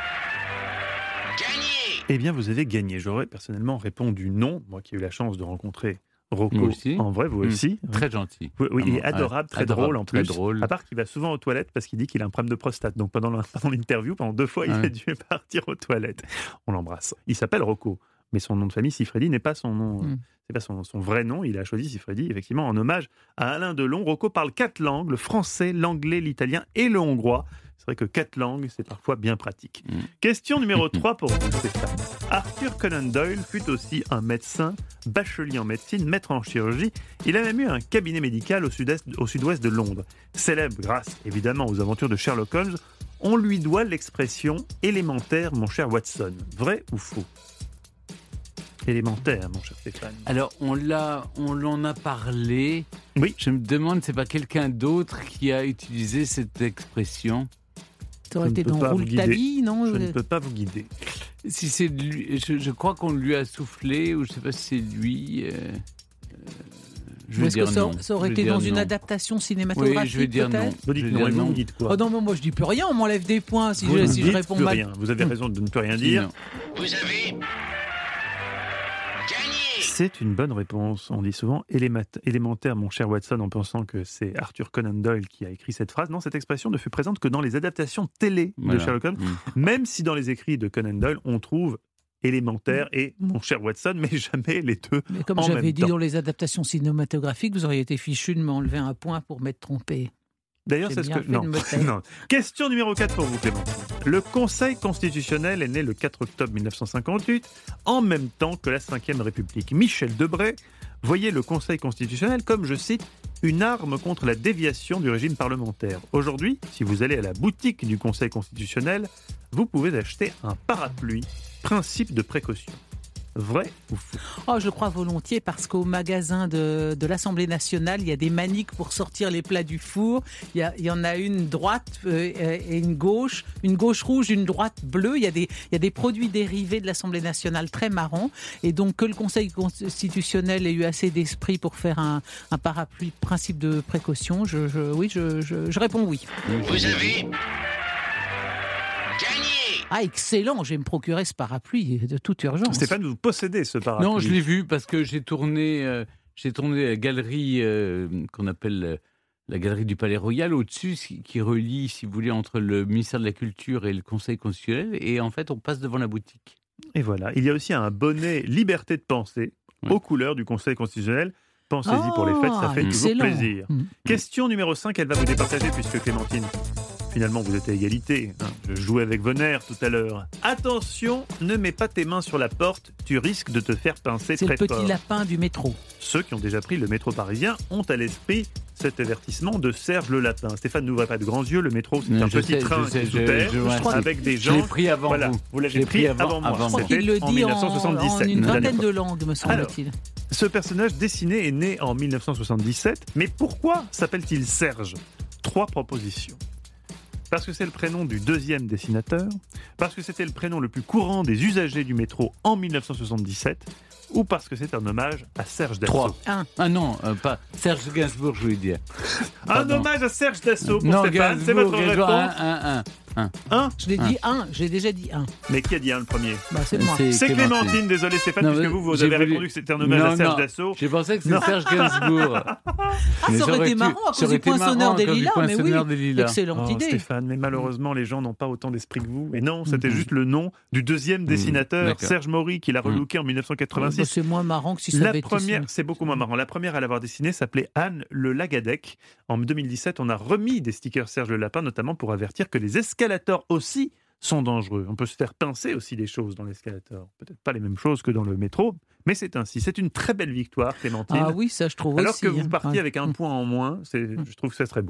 Eh bien, vous avez gagné. J'aurais personnellement répondu non, moi qui ai eu la chance de rencontrer Rocco. En vrai, vous aussi. Très gentil. Oui, il est adorable, très drôle en plus. Très drôle. À part qu'il va souvent aux toilettes parce qu'il dit qu'il a un problème de prostate. Donc pendant l'interview, pendant 2 fois, il a dû partir aux toilettes. On l'embrasse. Il s'appelle Rocco, mais son nom de famille, Siffredi, n'est pas son nom. C'est pas son vrai nom. Il a choisi Siffredi, effectivement, en hommage à Alain Delon. Rocco parle 4 langues, le français, l'anglais, l'italien et le hongrois. C'est vrai que 4 langues, c'est parfois bien pratique. Question numéro 3 pour vous, Stéphane. Arthur Conan Doyle fut aussi un médecin, bachelier en médecine, maître en chirurgie. Il a même eu un cabinet médical au sud-ouest de Londres. Célèbre grâce, évidemment, aux aventures de Sherlock Holmes, on lui doit l'expression « élémentaire, mon cher Watson ». Vrai ou faux ? Élémentaire, mon cher Stéphane. Alors, on l'en a parlé. Oui. Je me demande, c'est pas quelqu'un d'autre qui a utilisé cette expression ? Ça aurait été dans Roule ta vie, non? Je ne peux pas vous guider. Si c'est lui, je crois qu'on lui a soufflé, ou je ne sais pas si c'est lui. Je vais dire non. Ça aurait été dans une adaptation cinématographique? Oui, je vais dire non. Vous dites non, et vous dites quoi? Oh non, moi je dis plus rien, on m'enlève des points si je réponds mal. Rien. Vous avez raison de ne plus rien dire. Vous avez gagné. C'est une bonne réponse. On dit souvent élémentaire, mon cher Watson, en pensant que c'est Arthur Conan Doyle qui a écrit cette phrase. Non, cette expression ne fut présente que dans les adaptations télé de Sherlock Holmes, même si dans les écrits de Conan Doyle, on trouve élémentaire et mon cher Watson, mais jamais les deux. Mais comme j'avais dit dans les adaptations cinématographiques, vous auriez été fichu de m'enlever un point pour m'être trompé. D'ailleurs, c'est ce que... Non. Question numéro 4 pour vous, Clément. Le Conseil constitutionnel est né le 4 octobre 1958, en même temps que la Ve République. Michel Debré voyait le Conseil constitutionnel comme, je cite, une arme contre la déviation du régime parlementaire. Aujourd'hui, si vous allez à la boutique du Conseil constitutionnel, vous pouvez acheter un parapluie, principe de précaution. Vrai ou faux? Oh, je crois volontiers, parce qu'au magasin de l'Assemblée nationale, il y a des maniques pour sortir les plats du four. Il y en a une droite et une gauche rouge, une droite bleue. Il y a des produits dérivés de l'Assemblée nationale très marrants. Et donc, que le Conseil constitutionnel ait eu assez d'esprit pour faire un parapluie principe de précaution, je réponds oui. Vous avez gagné. Ah, excellent, je vais me procurer ce parapluie de toute urgence. Stéphane, vous possédez ce parapluie? Non, je l'ai vu parce que j'ai tourné la galerie qu'on appelle la galerie du Palais Royal au-dessus, qui relie, si vous voulez, entre le ministère de la Culture et le Conseil constitutionnel. Et en fait, on passe devant la boutique. Et voilà. Il y a aussi un bonnet liberté de penser aux couleurs du Conseil constitutionnel. Pensez-y pour les fêtes, ça fait toujours plaisir. Question numéro 5, elle va vous départager puisque Clémentine... Finalement, vous êtes à égalité. Je jouais avec vos nerfs tout à l'heure. Attention, ne mets pas tes mains sur la porte, tu risques de te faire pincer très fort. C'est le petit lapin du métro. Ceux qui ont déjà pris le métro parisien ont à l'esprit cet avertissement de Serge le Lapin. Stéphane, n'ouvrez pas de grands yeux, le métro c'est un petit train qui sous terre avec des gens. Je l'ai pris avant vous. Vous l'avez pris avant moi. Je crois qu'il le dit en une vingtaine de langues, me semble-t-il. Ce personnage dessiné est né en 1977, mais pourquoi s'appelle-t-il Serge? 3 propositions. Parce que c'est le prénom du deuxième dessinateur, parce que c'était le prénom le plus courant des usagers du métro en 1977, ou parce que c'est un hommage à Serge Dassault. 3. Ah non, pas Serge Gainsbourg, je voulais dire. Un hommage à Serge Dassault pour Stéphane, c'est votre réponse. 1. Je l'ai dit 1, j'ai déjà dit 1. Mais qui a dit 1 le premier? C'est moi. C'est Clémentine, désolé Stéphane, puisque vous avez répondu que c'était un hommage à Serge Dassault. J'ai pensé que c'était Serge Gainsbourg. Ça aurait été marrant à cause du poinçonneur des lilas, mais oui, excellente idée. Stéphane, mais malheureusement les gens n'ont pas autant d'esprit que vous. Et non, c'était juste le nom du deuxième dessinateur, Serge Maury, qui l'a relooké en 1986. C'est moins marrant que si ça avait été... C'est beaucoup moins marrant. La première à l'avoir dessiné s'appelait Anne Le Lagadec. En 2017, on a remis des stickers Serge le Lapin, notamment pour avertir que les escalators aussi sont dangereux. On peut se faire pincer aussi des choses dans l'escalator. Peut-être pas les mêmes choses que dans le métro, mais c'est ainsi. C'est une très belle victoire, Clémentine. Ah oui, ça je trouve Alors aussi. Alors que vous partiez avec un point en moins, je trouve que ça serait beau.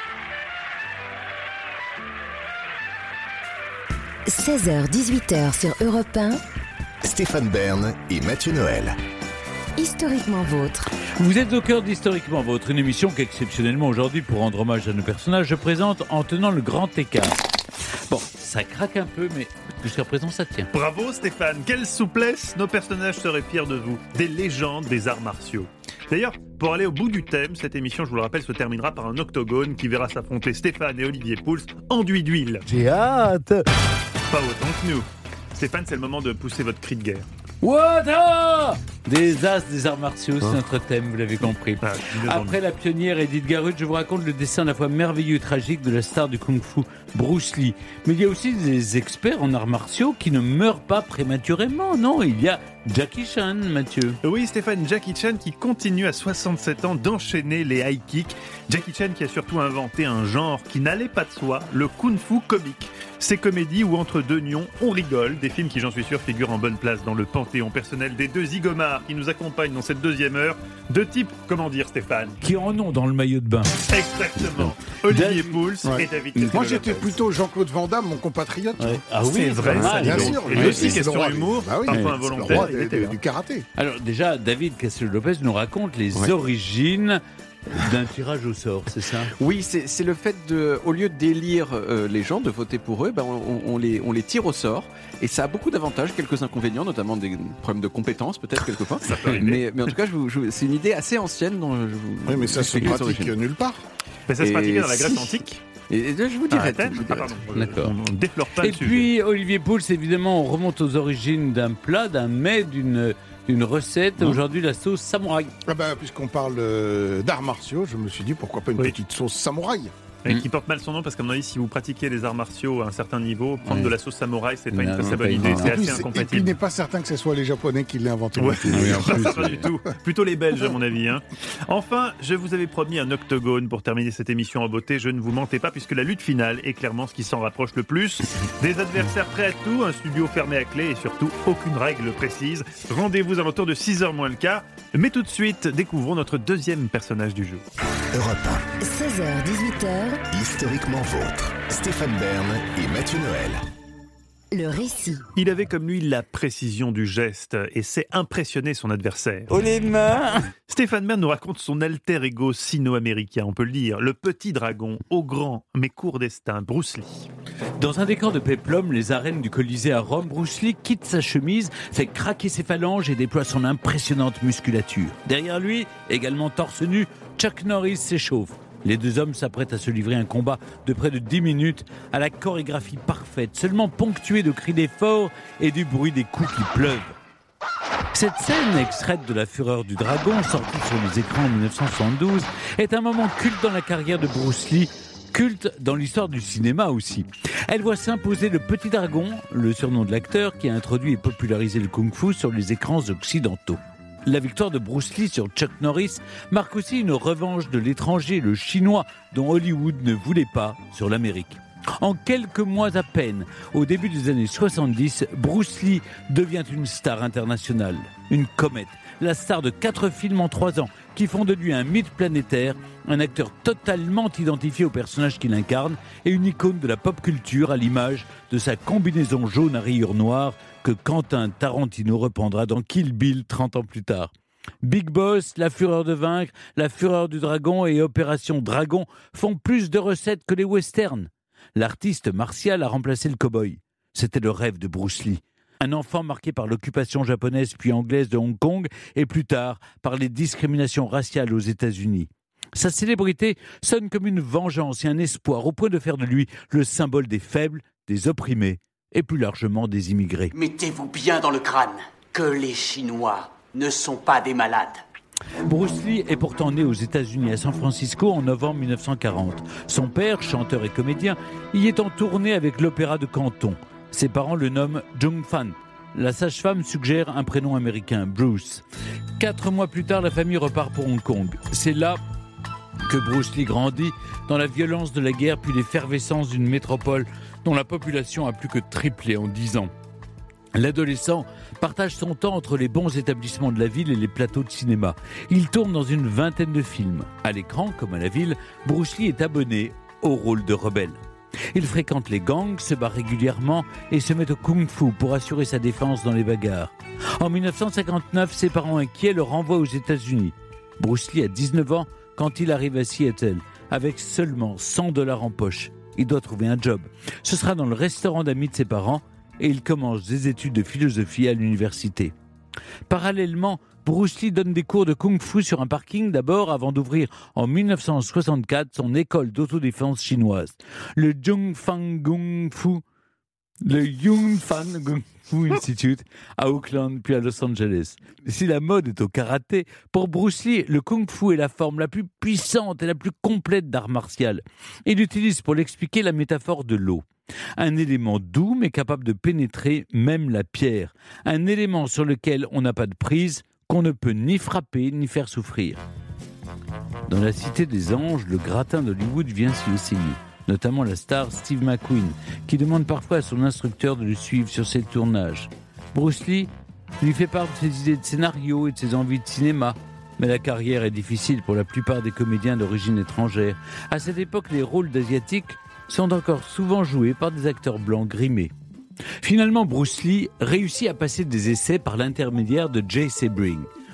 16h-18h sur Europe 1. Stéphane Bern et Mathieu Noël. Historiquement vôtre. Vous êtes au cœur d'Historiquement Vôtre, une émission qu'exceptionnellement aujourd'hui, pour rendre hommage à nos personnages, je présente en tenant le grand écart. Bon, ça craque un peu, mais jusqu'à présent, ça tient. Bravo Stéphane, quelle souplesse! Nos personnages seraient fiers de vous. Des légendes des arts martiaux. D'ailleurs, pour aller au bout du thème, cette émission, je vous le rappelle, se terminera par un octogone qui verra s'affronter Stéphane et Olivier Pouls enduits d'huile. J'ai hâte! Pas autant que nous. Stéphane, c'est le moment de pousser votre cri de guerre. Wada! Des as des arts martiaux, c'est notre thème, vous l'avez compris. Après la pionnière Edith Garud, je vous raconte le destin à la fois merveilleux et tragique de la star du kung-fu, Bruce Lee. Mais il y a aussi des experts en arts martiaux qui ne meurent pas prématurément, non? Il y a Jackie Chan, Mathieu. Oui, Stéphane, Jackie Chan qui continue à 67 ans d'enchaîner les high kicks. Jackie Chan qui a surtout inventé un genre qui n'allait pas de soi, le kung-fu comique. Ces comédies où entre deux nions, on rigole, des films qui, j'en suis sûr, figurent en bonne place dans le panthéon personnel des deux zigomards qui nous accompagnent dans cette deuxième heure. Deux types, comment dire Stéphane? Qui en ont dans le maillot de bain. Exactement. Olivier Pouls et David Castelot. Moi j'étais plutôt Jean-Claude Van Damme, mon compatriote. Ouais. Ah oui, c'est vrai, ça, bien sûr. Et lui aussi, question d'humour, parfois involontaire. Du karaté. Alors déjà, David Castelot-Lopez nous raconte les origines d'un tirage au sort, c'est ça ? Oui, c'est le fait au lieu d'élire les gens, de voter pour eux, on les tire au sort. Et ça a beaucoup d'avantages, quelques inconvénients, notamment des problèmes de compétences, peut-être quelquefois. mais en tout cas, c'est une idée assez ancienne dont je vous. Oui, mais ça se pratique nulle part. Mais ça se pratiquait dans la Grèce antique. Et je vous dirai. D'accord. On déflore pas et le sujet. puis, Olivier Pouls, évidemment, on remonte aux origines d'un plat, d'un mets, d'une recette. Aujourd'hui, la sauce samouraï. Puisqu'on parle d'arts martiaux, je me suis dit pourquoi pas une petite sauce samouraï. Et qui porte mal son nom parce qu'à mon avis, si vous pratiquez les arts martiaux à un certain niveau, prendre de la sauce samouraï, c'est pas une très bonne idée, c'est assez incompatible. Et puis, il n'est pas certain que ce soit les Japonais qui l'aient inventé. Ouais. Pas du tout. Plutôt les Belges, à mon avis. Enfin, je vous avais promis un octogone pour terminer cette émission en beauté. Je ne vous mentais pas puisque la lutte finale est clairement ce qui s'en rapproche le plus. Des adversaires prêts à tout, un studio fermé à clé et surtout aucune règle précise. Rendez-vous à l'entour de 6h moins le quart. Mais tout de suite, découvrons notre deuxième personnage du jour. Europe 1. 16h-18h. Historiquement vôtre. Stéphane Bern et Mathieu Noël. Le récit. Il avait comme lui la précision du geste et sait impressionner son adversaire. Oh les mains! Stéphane Bern nous raconte son alter ego sino-américain, on peut le dire, le petit dragon au grand mais court destin, Bruce Lee. Dans un décor de péplum, les arènes du Colisée à Rome, Bruce Lee quitte sa chemise, fait craquer ses phalanges et déploie son impressionnante musculature. Derrière lui, également torse nu, Chuck Norris s'échauffe. Les deux hommes s'apprêtent à se livrer un combat de près de 10 minutes à la chorégraphie parfaite, seulement ponctuée de cris d'effort et du bruit des coups qui pleuvent. Cette scène, extraite de La Fureur du Dragon, sortie sur les écrans en 1972, est un moment culte dans la carrière de Bruce Lee, culte dans l'histoire du cinéma aussi. Elle voit s'imposer le Petit Dragon, le surnom de l'acteur qui a introduit et popularisé le kung-fu sur les écrans occidentaux. La victoire de Bruce Lee sur Chuck Norris marque aussi une revanche de l'étranger, le chinois, dont Hollywood ne voulait pas sur l'Amérique. En quelques mois à peine, au début des années 70, Bruce Lee devient une star internationale, une comète, la star de 4 films en 3 ans, qui font de lui un mythe planétaire, un acteur totalement identifié au personnage qu'il incarne et une icône de la pop culture à l'image de sa combinaison jaune à rayures noires que Quentin Tarantino reprendra dans Kill Bill 30 ans plus tard. Big Boss, La Fureur de vaincre, La Fureur du Dragon et Opération Dragon font plus de recettes que les westerns. L'artiste martial a remplacé le cow-boy. C'était le rêve de Bruce Lee. Un enfant marqué par l'occupation japonaise puis anglaise de Hong Kong et plus tard par les discriminations raciales aux États-Unis. Sa célébrité sonne comme une vengeance et un espoir au point de faire de lui le symbole des faibles, des opprimés et plus largement des immigrés. Mettez-vous bien dans le crâne que les Chinois ne sont pas des malades. Bruce Lee est pourtant né aux États-Unis à San Francisco en novembre 1940. Son père, chanteur et comédien, y est en tournée avec l'Opéra de Canton. Ses parents le nomment Jung Fan. La sage-femme suggère un prénom américain, Bruce. 4 mois plus tard, la famille repart pour Hong Kong. C'est là que Bruce Lee grandit, dans la violence de la guerre puis l'effervescence d'une métropole dont la population a plus que triplé en 10 ans. L'adolescent partage son temps entre les bons établissements de la ville et les plateaux de cinéma. Il tourne dans une vingtaine de films. À l'écran, comme à la ville, Bruce Lee est abonné au rôle de rebelle. Il fréquente les gangs, se bat régulièrement et se met au kung-fu pour assurer sa défense dans les bagarres. En 1959, ses parents inquiets le renvoient aux États-Unis. Bruce Lee a 19 ans quand il arrive à Seattle, avec seulement $100 en poche. Il doit trouver un job. Ce sera dans le restaurant d'amis de ses parents et il commence des études de philosophie à l'université. Parallèlement, Bruce Lee donne des cours de kung-fu sur un parking d'abord avant d'ouvrir en 1964 son école d'autodéfense chinoise, le Yunfan Kung Fu Institute à Oakland puis à Los Angeles. Si la mode est au karaté, pour Bruce Lee, le kung-fu est la forme la plus puissante et la plus complète d'art martial. Il utilise pour l'expliquer la métaphore de l'eau. Un élément doux mais capable de pénétrer même la pierre. Un élément sur lequel on n'a pas de prise, qu'on ne peut ni frapper ni faire souffrir. Dans la Cité des Anges, le gratin d'Hollywood vient s'y essayer, notamment la star Steve McQueen, qui demande parfois à son instructeur de le suivre sur ses tournages. Bruce Lee lui fait part de ses idées de scénario et de ses envies de cinéma, mais la carrière est difficile pour la plupart des comédiens d'origine étrangère. À cette époque, les rôles d'asiatiques sont encore souvent joués par des acteurs blancs grimés. Finalement, Bruce Lee réussit à passer des essais par l'intermédiaire de Jay Sebring,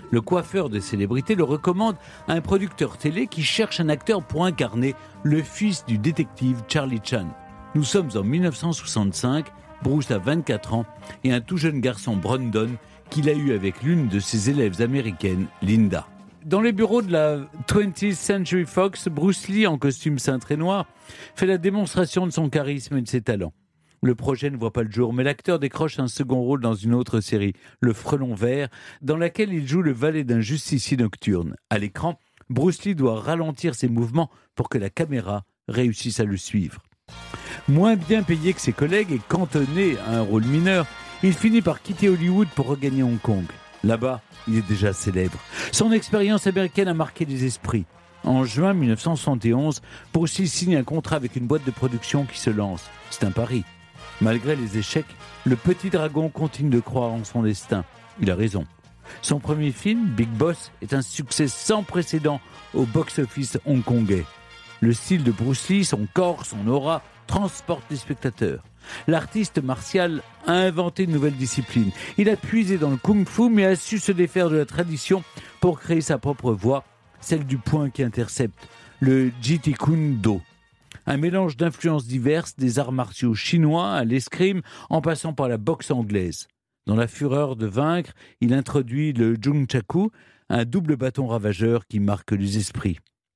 Le coiffeur de célébrités le recommande à un producteur télé qui cherche un acteur pour incarner le fils du détective Charlie Chan. Nous sommes en 1965, Bruce a 24 ans et un tout jeune garçon Brandon qu'il a eu avec l'une de ses élèves américaines, Linda. Dans les bureaux de la 20th Century Fox, Bruce Lee, en costume cintré noir, fait la démonstration de son charisme et de ses talents. Le projet ne voit pas le jour, mais l'acteur décroche un second rôle dans une autre série, Le Frelon Vert, dans laquelle il joue le valet d'un justicier nocturne. À l'écran, Bruce Lee doit ralentir ses mouvements pour que la caméra réussisse à le suivre. Moins bien payé que ses collègues et cantonné à un rôle mineur, il finit par quitter Hollywood pour regagner Hong Kong. Là-bas, il est déjà célèbre. Son expérience américaine a marqué les esprits. En juin 1971, Bruce Lee signe un contrat avec une boîte de production qui se lance. C'est un pari. Malgré les échecs, le petit dragon continue de croire en son destin. Il a raison. Son premier film, Big Boss, est un succès sans précédent au box-office hongkongais. Le style de Bruce Lee, son corps, son aura, transporte les spectateurs. L'artiste martial a inventé une nouvelle discipline. Il a puisé dans le kung-fu, mais a su se défaire de la tradition pour créer sa propre voie, celle du poing qui intercepte, le Jeet Kune Do. Un mélange d'influences diverses, des arts martiaux chinois à l'escrime, en passant par la boxe anglaise. Dans la fureur de vaincre, il introduit le Nunchaku, un double bâton ravageur qui marque les esprits.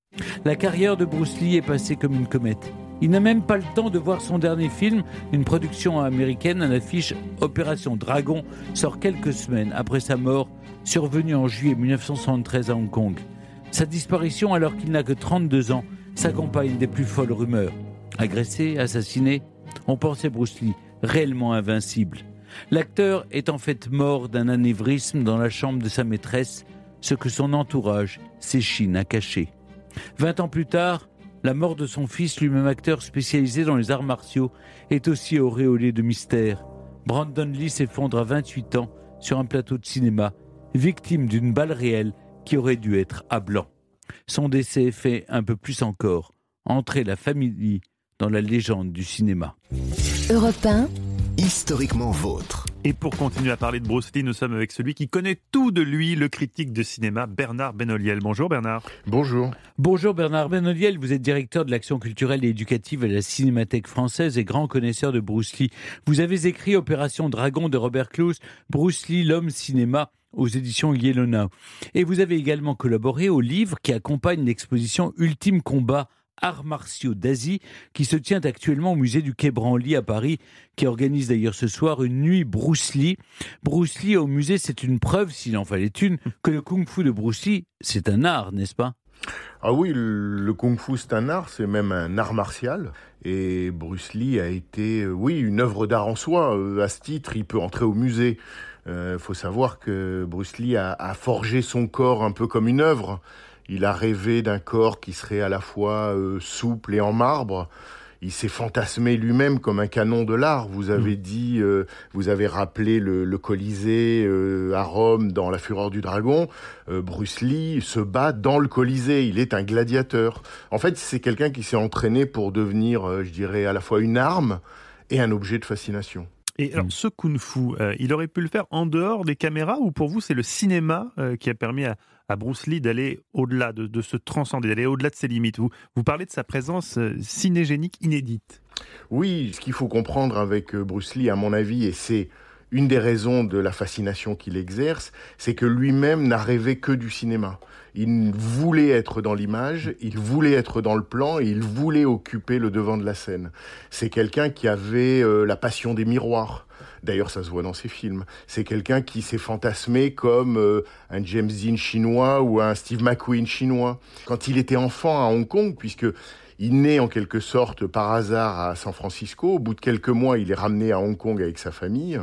La carrière de Bruce Lee est passée comme une comète. Il n'a même pas le temps de voir son dernier film, une production américaine à l'affiche Opération Dragon, sort quelques semaines après sa mort, survenue en juillet 1973 à Hong Kong. Sa disparition, alors qu'il n'a que 32 ans, s'accompagne des plus folles rumeurs. Agressé, assassiné, on pensait Bruce Lee réellement invincible. L'acteur est en fait mort d'un anévrisme dans la chambre de sa maîtresse, ce que son entourage s'échine à cacher. 20 ans plus tard, la mort de son fils, lui-même acteur spécialisé dans les arts martiaux, est aussi auréolée de mystère. Brandon Lee s'effondre à 28 ans sur un plateau de cinéma, victime d'une balle réelle qui aurait dû être à blanc. Son décès fait un peu plus encore entrer la famille dans la légende du cinéma. Europe 1, historiquement vôtre. Et pour continuer à parler de Bruce Lee, nous sommes avec celui qui connaît tout de lui, le critique de cinéma Bernard Benoliel. Bonjour Bernard. Bonjour. Bonjour Bernard Benoliel, vous êtes directeur de l'action culturelle et éducative à la Cinémathèque française et grand connaisseur de Bruce Lee. Vous avez écrit Opération Dragon de Robert Clouse, Bruce Lee, l'homme cinéma, aux éditions Yellow Now. Et vous avez également collaboré au livre qui accompagne l'exposition Ultime Combat Arts martiaux d'Asie, qui se tient actuellement au musée du Quai Branly à Paris, qui organise d'ailleurs ce soir une nuit Bruce Lee. Bruce Lee au musée, c'est une preuve, s'il en fallait une, que le kung-fu de Bruce Lee, c'est un art, n'est-ce pas ? Ah oui, le kung-fu c'est un art, c'est même un art martial. Et Bruce Lee a été, une œuvre d'art en soi. À ce titre, il peut entrer au musée. Faut savoir que Bruce Lee a forgé son corps un peu comme une œuvre. Il a rêvé d'un corps qui serait à la fois souple et en marbre. Il s'est fantasmé lui-même comme un canon de l'art. Vous avez dit, vous avez rappelé le Colisée à Rome dans La Fureur du Dragon. Bruce Lee se bat dans le Colisée. Il est un gladiateur. En fait, c'est quelqu'un qui s'est entraîné pour devenir, je dirais, à la fois une arme et un objet de fascination. Et alors, ce kung-fu, il aurait pu le faire en dehors des caméras, ou pour vous, c'est le cinéma qui a permis à Bruce Lee d'aller au-delà, de se transcender, d'aller au-delà de ses limites. Vous parlez de sa présence cinégénique inédite. Oui, ce qu'il faut comprendre avec Bruce Lee, à mon avis, et c'est une des raisons de la fascination qu'il exerce, c'est que lui-même n'a rêvé que du cinéma. Il voulait être dans l'image, il voulait être dans le plan et il voulait occuper le devant de la scène. C'est quelqu'un qui avait la passion des miroirs. D'ailleurs, ça se voit dans ses films. C'est quelqu'un qui s'est fantasmé comme un James Dean chinois ou un Steve McQueen chinois. Quand il était enfant à Hong Kong, puisque il naît en quelque sorte par hasard à San Francisco, au bout de quelques mois, il est ramené à Hong Kong avec sa famille.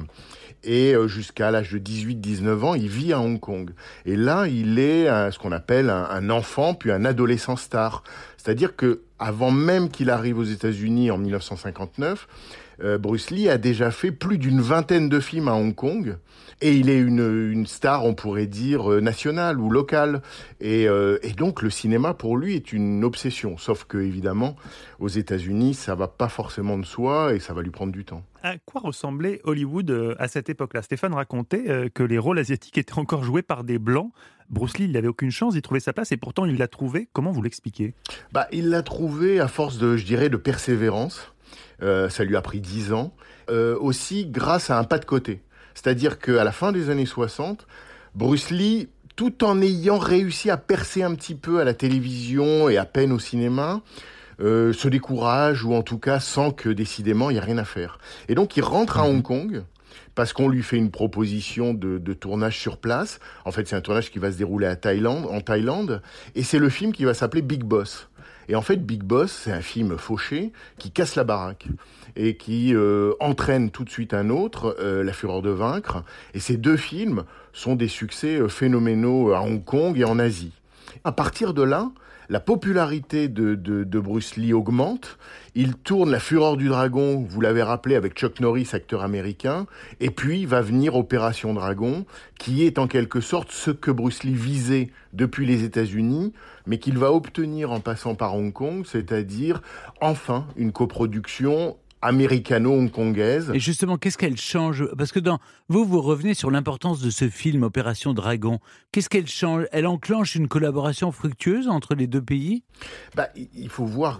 Et jusqu'à l'âge de 18-19 ans, il vit à Hong Kong. Et là, il est ce qu'on appelle un enfant, puis un adolescent star. C'est-à-dire que avant même qu'il arrive aux États-Unis en 1959, Bruce Lee a déjà fait plus d'une vingtaine de films à Hong Kong. Et il est une star, on pourrait dire, nationale ou locale. Et donc, le cinéma, pour lui, est une obsession. Sauf que, évidemment, aux États-Unis, ça va pas forcément de soi et ça va lui prendre du temps. À quoi ressemblait Hollywood à cette époque-là ? Stéphane racontait que les rôles asiatiques étaient encore joués par des Blancs. Bruce Lee, il n'avait aucune chance, il trouvait sa place et pourtant il l'a trouvé. Comment vous l'expliquez ? Il l'a trouvé à force de persévérance. Ça lui a pris 10 ans. Aussi grâce à un pas de côté. C'est-à-dire qu'à la fin des années 60, Bruce Lee, tout en ayant réussi à percer un petit peu à la télévision et à peine au cinéma, se décourage ou en tout cas sent que décidément il n'y a rien à faire. Et donc il rentre à Hong Kong parce qu'on lui fait une proposition de tournage sur place. En fait, c'est un tournage qui va se dérouler en Thaïlande et c'est le film qui va s'appeler Big Boss. Et en fait, Big Boss, c'est un film fauché qui casse la baraque et qui entraîne tout de suite un autre, La Fureur de vaincre. Et ces deux films sont des succès phénoménaux à Hong Kong et en Asie. À partir de là, la popularité de Bruce Lee augmente. Il tourne La Fureur du Dragon, vous l'avez rappelé, avec Chuck Norris, acteur américain. Et puis va venir Opération Dragon, qui est en quelque sorte ce que Bruce Lee visait depuis les États-Unis, mais qu'il va obtenir en passant par Hong Kong, c'est-à-dire enfin une coproduction américano-hongkongaise. Et justement, qu'est-ce qu'elle change ? Parce que vous revenez sur l'importance de ce film Opération Dragon. Qu'est-ce qu'elle change ? Elle enclenche une collaboration fructueuse entre les deux pays ? Il faut voir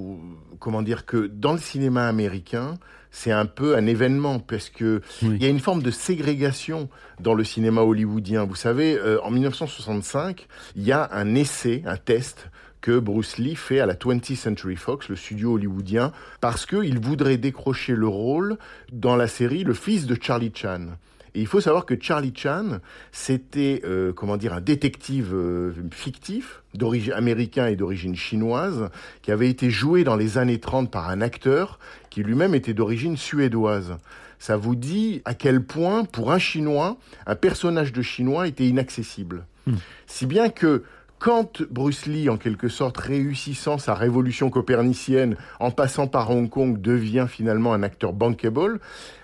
que dans le cinéma américain, c'est un peu un événement parce que il y a une forme de ségrégation dans le cinéma hollywoodien. Vous savez, en 1965, il y a un essai, un test que Bruce Lee fait à la 20th Century Fox, le studio hollywoodien, parce qu'il voudrait décrocher le rôle dans la série Le Fils de Charlie Chan. Et il faut savoir que Charlie Chan, c'était un détective fictif, d'origine américain et d'origine chinoise, qui avait été joué dans les années 30 par un acteur qui lui-même était d'origine suédoise. Ça vous dit à quel point, pour un Chinois, un personnage de Chinois était inaccessible. Si bien que quand Bruce Lee, en quelque sorte, réussissant sa révolution copernicienne, en passant par Hong Kong, devient finalement un acteur bankable,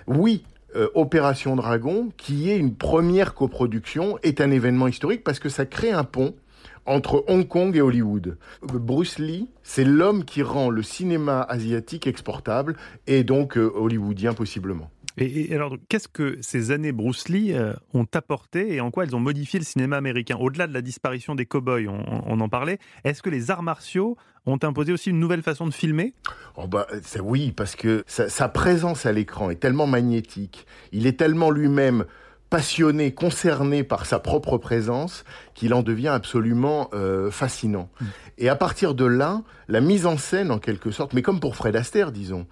Opération Dragon, qui est une première coproduction, est un événement historique parce que ça crée un pont entre Hong Kong et Hollywood. Bruce Lee, c'est l'homme qui rend le cinéma asiatique exportable et donc hollywoodien possiblement. Et alors, qu'est-ce que ces années Bruce Lee ont apporté et en quoi elles ont modifié le cinéma américain ? Au-delà de la disparition des cow-boys, on en parlait, est-ce que les arts martiaux ont imposé aussi une nouvelle façon de filmer ? Oui, parce que sa présence à l'écran est tellement magnétique, il est tellement lui-même passionné, concerné par sa propre présence, qu'il en devient absolument fascinant. Et à partir de là, la mise en scène, en quelque sorte, mais comme pour Fred Astaire, disons,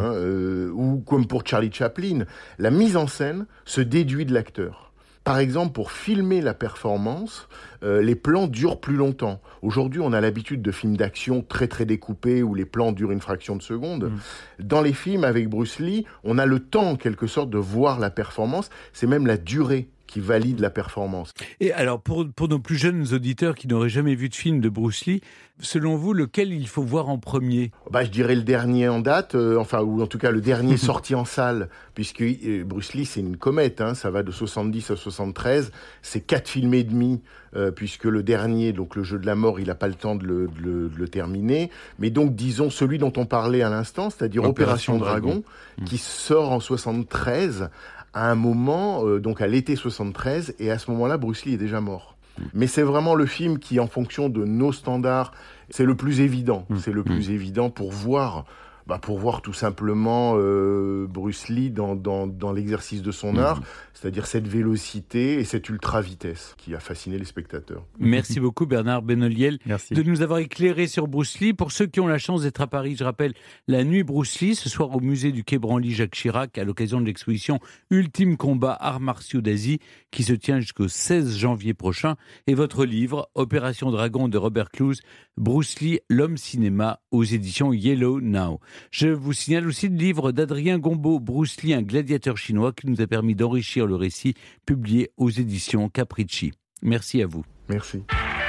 ou comme pour Charlie Chaplin, la mise en scène se déduit de l'acteur. Par exemple, pour filmer la performance, les plans durent plus longtemps. Aujourd'hui, on a l'habitude de films d'action très très découpés où les plans durent une fraction de seconde. Dans les films avec Bruce Lee, on a le temps en quelque sorte de voir la performance. C'est même la durée qui valide la performance. Et alors, pour nos plus jeunes auditeurs qui n'auraient jamais vu de film de Bruce Lee, selon vous, lequel il faut voir en premier ? Je dirais le dernier en date, ou en tout cas le dernier sorti en salle, puisque Bruce Lee, c'est une comète, ça va de 70 à 73, c'est 4 films et demi, puisque le dernier, donc Le Jeu de la Mort, il n'a pas le temps de le terminer, mais donc disons celui dont on parlait à l'instant, c'est-à-dire Opération Dragon, qui sort en 73, à un moment, donc à l'été 73, et à ce moment-là, Bruce Lee est déjà mort. Mais c'est vraiment le film qui, en fonction de nos standards, c'est le plus évident. C'est le plus évident pour voir tout simplement Bruce Lee dans l'exercice de son art, c'est-à-dire cette vélocité et cette ultra-vitesse qui a fasciné les spectateurs. Merci beaucoup Bernard Benoliel de nous avoir éclairé sur Bruce Lee. Pour ceux qui ont la chance d'être à Paris, je rappelle la nuit Bruce Lee, ce soir au musée du Quai Branly Jacques Chirac, à l'occasion de l'exposition Ultime Combat Arts Martiaux d'Asie, qui se tient jusqu'au 16 janvier prochain, et votre livre Opération Dragon de Robert Clouse, Bruce Lee, l'homme cinéma, aux éditions Yellow Now. Je vous signale aussi le livre d'Adrien Gombaud, Bruce Lee, un gladiateur chinois, qui nous a permis d'enrichir le récit, publié aux éditions Capricci. Merci à vous. Merci.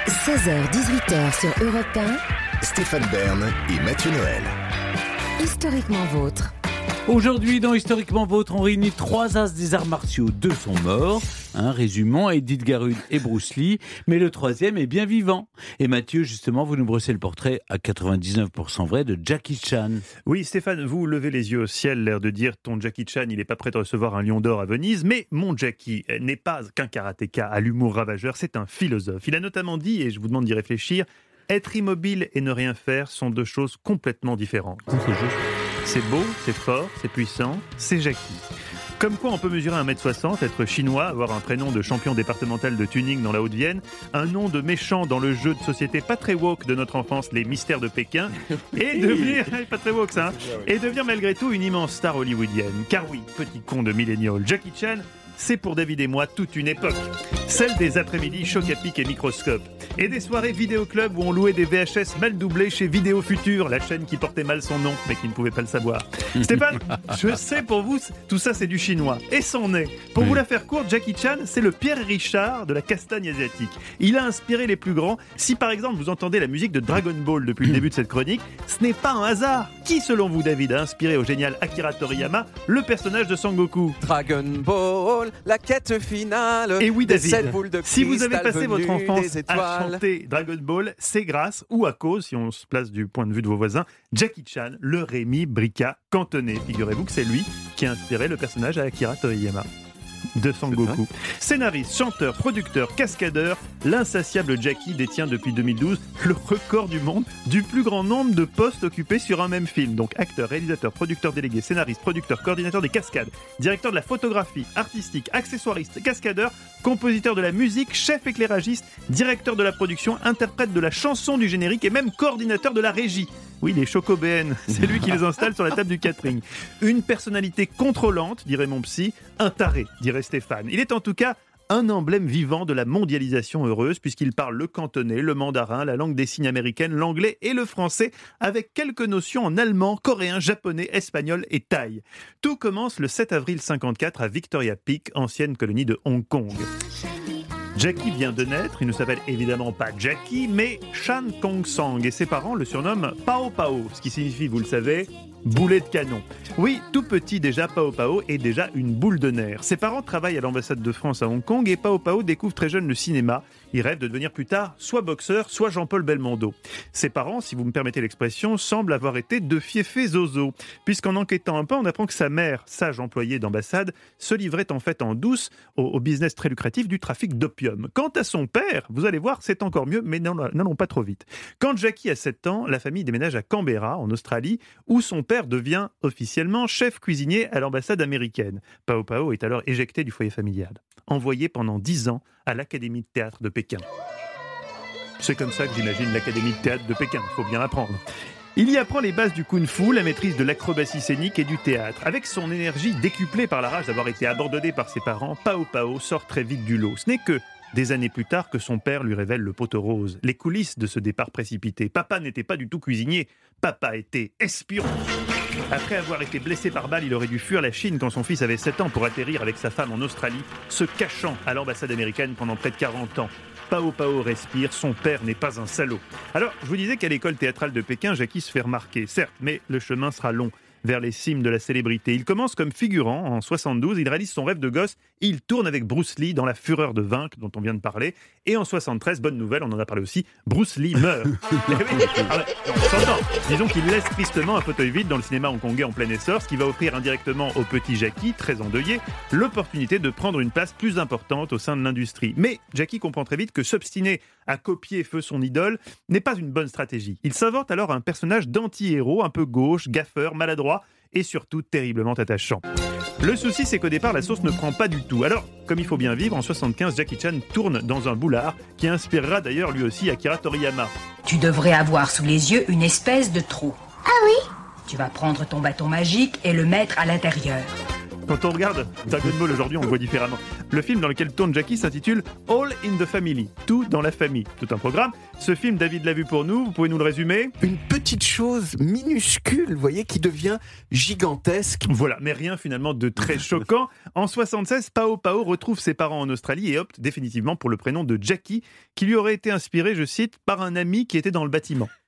16h-18h sur Europe 1. Stéphane Bern et Mathieu Noël. Historiquement vôtre. Aujourd'hui, dans Historiquement Vôtre, on réunit 3 as des arts martiaux. 2 sont morts, résumons, Edith Garud et Bruce Lee, mais le 3e est bien vivant. Et Mathieu, justement, vous nous brossez le portrait à 99% vrai de Jackie Chan. Oui, Stéphane, vous levez les yeux au ciel, l'air de dire ton Jackie Chan, il n'est pas prêt de recevoir un lion d'or à Venise, mais mon Jackie n'est pas qu'un karatéka à l'humour ravageur, c'est un philosophe. Il a notamment dit, et je vous demande d'y réfléchir, être immobile et ne rien faire sont 2 choses complètement différentes. C'est juste. C'est beau, c'est fort, c'est puissant, c'est Jackie. Comme quoi on peut mesurer 1m60, être chinois, avoir un prénom de champion départemental de tuning dans la Haute-Vienne, un nom de méchant dans le jeu de société pas très woke de notre enfance, les mystères de Pékin, et devenir, pas très woke ça, et devenir malgré tout une immense star hollywoodienne. Car oui, petit con de millénial, Jackie Chan, c'est pour David et moi toute une époque. Celle des après-midi choc à pic et microscope. Et des soirées vidéoclub où on louait des VHS mal doublés chez Vidéo Futur, la chaîne qui portait mal son nom, mais qui ne pouvait pas le savoir. Stéphane, je sais pour vous, tout ça c'est du chinois. Et c'en est. Pour vous la faire courte, Jackie Chan, c'est le Pierre Richard de la castagne asiatique. Il a inspiré les plus grands. Si par exemple vous entendez la musique de Dragon Ball depuis le début de cette chronique, ce n'est pas un hasard. Qui selon vous, David, a inspiré au génial Akira Toriyama le personnage de Sangoku ? Dragon Ball, la quête finale. Et oui, David, de si vous avez passé votre enfance à chanter Dragon Ball, c'est grâce ou à cause, si on se place du point de vue de vos voisins, Jackie Chan, le Rémi Brica cantonais. Figurez-vous que c'est lui qui a inspiré le personnage à Akira Toriyama de Sangoku. Scénariste, chanteur, producteur, cascadeur, l'insatiable Jackie détient depuis 2012 le record du monde du plus grand nombre de postes occupés sur un même film. Donc acteur, réalisateur, producteur délégué, scénariste, producteur, coordinateur des cascades, directeur de la photographie, artistique, accessoiriste, cascadeur, compositeur de la musique, chef éclairagiste, directeur de la production, interprète de la chanson du générique et même coordinateur de la régie. Oui, les Chocobéennes, c'est lui qui les installe sur la table du catering. Une personnalité contrôlante, dirait mon psy, un taré, dirait Stéphane. Il est en tout cas un emblème vivant de la mondialisation heureuse puisqu'il parle le cantonais, le mandarin, la langue des signes américaine, l'anglais et le français avec quelques notions en allemand, coréen, japonais, espagnol et thaï. Tout commence le 7 avril 1954 à Victoria Peak, ancienne colonie de Hong Kong. Jackie vient de naître, il ne s'appelle évidemment pas Jackie, mais Chan Kong Sang et ses parents le surnomment Pao Pao, ce qui signifie, vous le savez, boulet de canon. Oui, tout petit déjà, Pao Pao est déjà une boule de nerfs. Ses parents travaillent à l'ambassade de France à Hong Kong et Pao Pao découvre très jeune le cinéma. Il rêve de devenir plus tard soit boxeur, soit Jean-Paul Belmondo. Ses parents, si vous me permettez l'expression, semblent avoir été de fiefés zozo, puisqu'en enquêtant un peu, on apprend que sa mère, sage employée d'ambassade, se livrait en fait en douce au business très lucratif du trafic d'opium. Quant à son père, vous allez voir, c'est encore mieux, mais n'allons pas trop vite. Quand Jackie a 7 ans, la famille déménage à Canberra, en Australie, où son père devient officiellement chef cuisinier à l'ambassade américaine. Pao Pao est alors éjecté du foyer familial, envoyé pendant 10 ans à l'Académie de théâtre de Pékin. C'est comme ça que j'imagine l'Académie de théâtre de Pékin, il faut bien apprendre. Il y apprend les bases du kung-fu, la maîtrise de l'acrobatie scénique et du théâtre. Avec son énergie décuplée par la rage d'avoir été abandonné par ses parents, Pao Pao sort très vite du lot. Ce n'est que des années plus tard que son père lui révèle le poteau rose, les coulisses de ce départ précipité. Papa n'était pas du tout cuisinier, papa était espion. Après avoir été blessé par balle, il aurait dû fuir la Chine quand son fils avait 7 ans pour atterrir avec sa femme en Australie, se cachant à l'ambassade américaine pendant près de 40 ans. Pao Pao respire, son père n'est pas un salaud. Alors, je vous disais qu'à l'école théâtrale de Pékin, Jackie se fait remarquer, certes, mais le chemin sera long vers les cimes de la célébrité. Il commence comme figurant en 72, il réalise son rêve de gosse, il tourne avec Bruce Lee dans La Fureur de vaincre dont on vient de parler, et en 73, bonne nouvelle, on en a parlé aussi, Bruce Lee meurt. On s'entend. Disons qu'il laisse tristement un fauteuil vide dans le cinéma hongkongais en plein essor, ce qui va offrir indirectement au petit Jackie, très endeuillé, l'opportunité de prendre une place plus importante au sein de l'industrie. Mais Jackie comprend très vite que s'obstiner à copier feu son idole n'est pas une bonne stratégie. Il s'invente alors un personnage d'anti-héros, un peu gauche, gaffeur, maladroit, et surtout terriblement attachant. Le souci, c'est qu'au départ, la sauce ne prend pas du tout. Alors, comme il faut bien vivre, en 75, Jackie Chan tourne dans un boulard qui inspirera d'ailleurs lui aussi Akira Toriyama. Tu devrais avoir sous les yeux une espèce de trou. Ah oui ? Tu vas prendre ton bâton magique et le mettre à l'intérieur. Quand on regarde Dragon Ball aujourd'hui, on le voit différemment. Le film dans lequel tourne Jackie s'intitule All in the Family, tout dans la famille. Tout un programme. Ce film, David l'a vu pour nous, vous pouvez nous le résumer ? Une petite chose minuscule, vous voyez, qui devient gigantesque. Voilà, mais rien finalement de très choquant. En 76, Pao Pao retrouve ses parents en Australie et opte définitivement pour le prénom de Jackie, qui lui aurait été inspiré, je cite, par un ami qui était dans le bâtiment.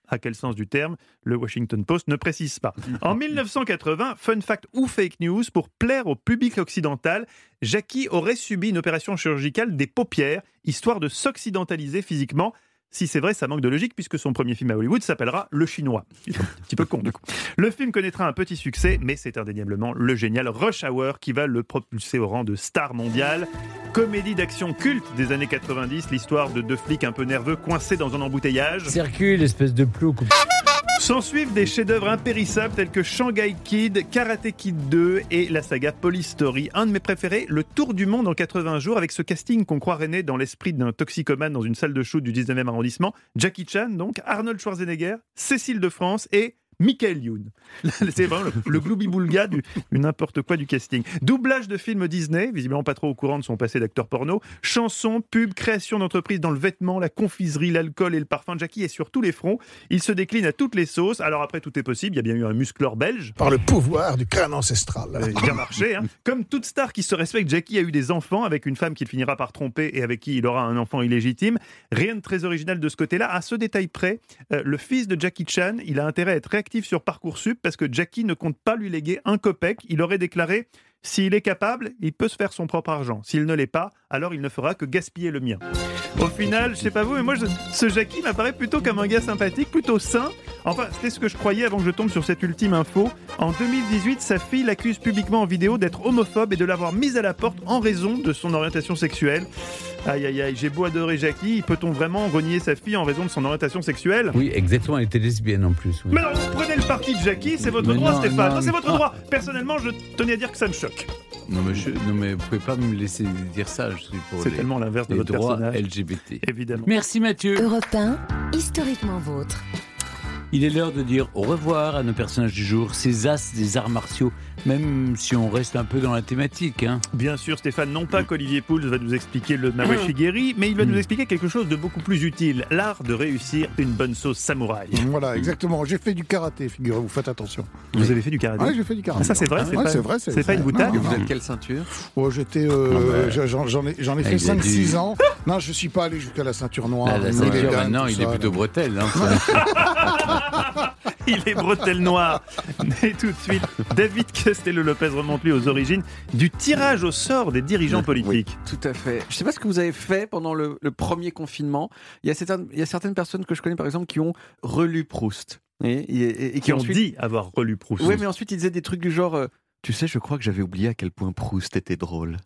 À quel sens du terme ? Le Washington Post ne précise pas. En 1980, fun fact ou fake news, pour plaire au public occidental, Jackie aurait subi une opération chirurgicale des paupières, histoire de s'occidentaliser physiquement. Si c'est vrai, ça manque de logique puisque son premier film à Hollywood s'appellera Le Chinois. Un petit peu con du coup. Le film connaîtra un petit succès, mais c'est indéniablement le génial Rush Hour qui va le propulser au rang de star mondiale. Comédie d'action culte des années 90, l'histoire de deux flics un peu nerveux coincés dans un embouteillage. Circule, espèce de plouc. S'en suivent des chefs-d'œuvre impérissables tels que Shanghai Kid, Karate Kid 2 et la saga Police Story. Un de mes préférés, Le Tour du Monde en 80 jours, avec ce casting qu'on croirait né dans l'esprit d'un toxicomane dans une salle de shoot du 19e arrondissement. Jackie Chan, donc, Arnold Schwarzenegger, Cécile de France et Michael Youn. C'est vraiment le gloubi-boulga du n'importe quoi du casting. Doublage de films Disney, visiblement pas trop au courant de son passé d'acteur porno. Chansons, pubs, création d'entreprises dans le vêtement, la confiserie, l'alcool et le parfum. Jackie est sur tous les fronts. Il se décline à toutes les sauces. Alors après, tout est possible. Il y a bien eu un muscleur belge. Par le pouvoir du crâne ancestral. Il a bien marché. Hein. Comme toute star qui se respecte, Jackie a eu des enfants avec une femme qu'il finira par tromper et avec qui il aura un enfant illégitime. Rien de très original de ce côté-là. À ce détail près, le fils de Jackie Chan, il a intérêt à être réactif sur Parcoursup parce que Jackie ne compte pas lui léguer un copec. Il aurait déclaré « S'il est capable, il peut se faire son propre argent. S'il ne l'est pas, alors il ne fera que gaspiller le mien. » Au final, je sais pas vous, mais moi, ce Jackie m'apparaît plutôt comme un gars sympathique, plutôt sain. Enfin, c'était ce que je croyais avant que je tombe sur cette ultime info. En 2018, sa fille l'accuse publiquement en vidéo d'être homophobe et de l'avoir mise à la porte en raison de son orientation sexuelle. Aïe aïe aïe, j'ai beau adorer Jackie, peut-on vraiment renier sa fille en raison de son orientation sexuelle ? Oui, exactement, elle était lesbienne en plus. Oui. Mais alors, vous prenez le parti de Jackie, c'est votre droit, Stéphane. Non, c'est votre droit. Personnellement, je tenais à dire que ça me choque. Non mais vous pouvez pas me laisser dire ça. Je suis pour c'est tellement l'inverse de votre droits personnage. LGBT. Évidemment. Merci Mathieu. Europe 1, historiquement vôtre. Il est l'heure de dire au revoir à nos personnages du jour, ces as des arts martiaux, même si on reste un peu dans la thématique. Hein. Bien sûr, Stéphane, non pas qu'Olivier Pouls va nous expliquer le Mawashigiri, mais il va nous expliquer quelque chose de beaucoup plus utile, l'art de réussir une bonne sauce samouraï. Voilà, exactement. J'ai fait du karaté, figurez-vous, faites attention. Vous avez fait du karaté ? Oui, j'ai fait du karaté. Ah, ça c'est vrai, c'est vrai. C'est pas une boutade. Vous êtes quelle ceinture ? Oh, j'étais, j'en ai fait 5-6 ans. Non, je suis pas allé jusqu'à la ceinture noire. Ah, la ceinture, maintenant, il est plutôt bretelle. Hein, il est bretelle noire. Et tout de suite, David Castello-Lopez remonte lui aux origines du tirage au sort des dirigeants politiques. Oui, tout à fait. Je ne sais pas ce que vous avez fait pendant le premier confinement. Il y a certaines personnes que je connais, par exemple, qui ont relu Proust. Et qui ensuite... ont dit avoir relu Proust. Oui, mais ensuite, ils disaient des trucs du genre... Tu sais, je crois que j'avais oublié à quel point Proust était drôle.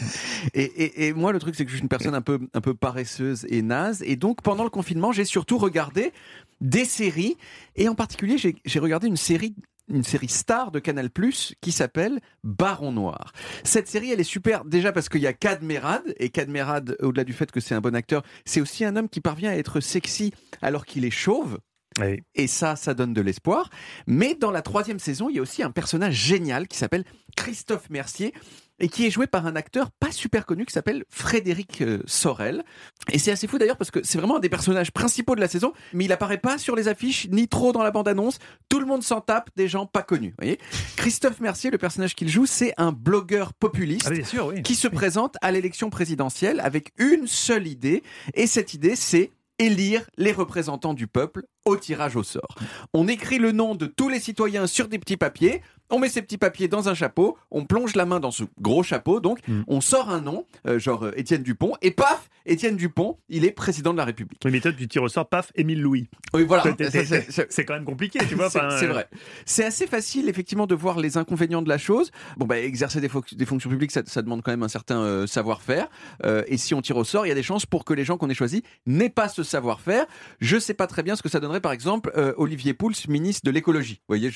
et moi, le truc, c'est que je suis une personne un peu paresseuse et naze. Et donc, pendant le confinement, j'ai surtout regardé des séries. Et en particulier, j'ai regardé une série star de Canal+, qui s'appelle Baron Noir. Cette série, elle est super, déjà parce qu'il y a Kad Merad, et Kad Merad, au-delà du fait que c'est un bon acteur, c'est aussi un homme qui parvient à être sexy alors qu'il est chauve. Oui. Et ça donne de l'espoir. Mais dans la 3e saison, il y a aussi un personnage génial qui s'appelle Christophe Mercier et qui est joué par un acteur pas super connu qui s'appelle Frédéric Sorel. Et c'est assez fou d'ailleurs parce que c'est vraiment un des personnages principaux de la saison, mais il apparaît pas sur les affiches ni trop dans la bande-annonce. Tout le monde s'en tape, des gens pas connus. Vous voyez, Christophe Mercier, le personnage qu'il joue, c'est un blogueur populiste qui se présente à l'élection présidentielle avec une seule idée. Et cette idée, c'est élire les représentants du peuple au tirage au sort. On écrit le nom de tous les citoyens sur des petits papiers, on met ces petits papiers dans un chapeau, on plonge la main dans ce gros chapeau, donc on sort un nom, genre Étienne Dupont, et paf, Étienne Dupont, il est président de la République. La méthode du tir au sort, paf, Émile Louis. Oui, voilà. C'est quand même compliqué, tu vois. C'est vrai. C'est assez facile, effectivement, de voir les inconvénients de la chose. Bon, exercer des fonctions publiques, ça demande quand même un certain savoir-faire. Et si on tire au sort, il y a des chances pour que les gens qu'on ait choisis n'aient pas ce savoir-faire. Je sais pas très bien ce que ça donnerait, par exemple, Olivier Pouls, ministre de l'écologie. Vous voyez,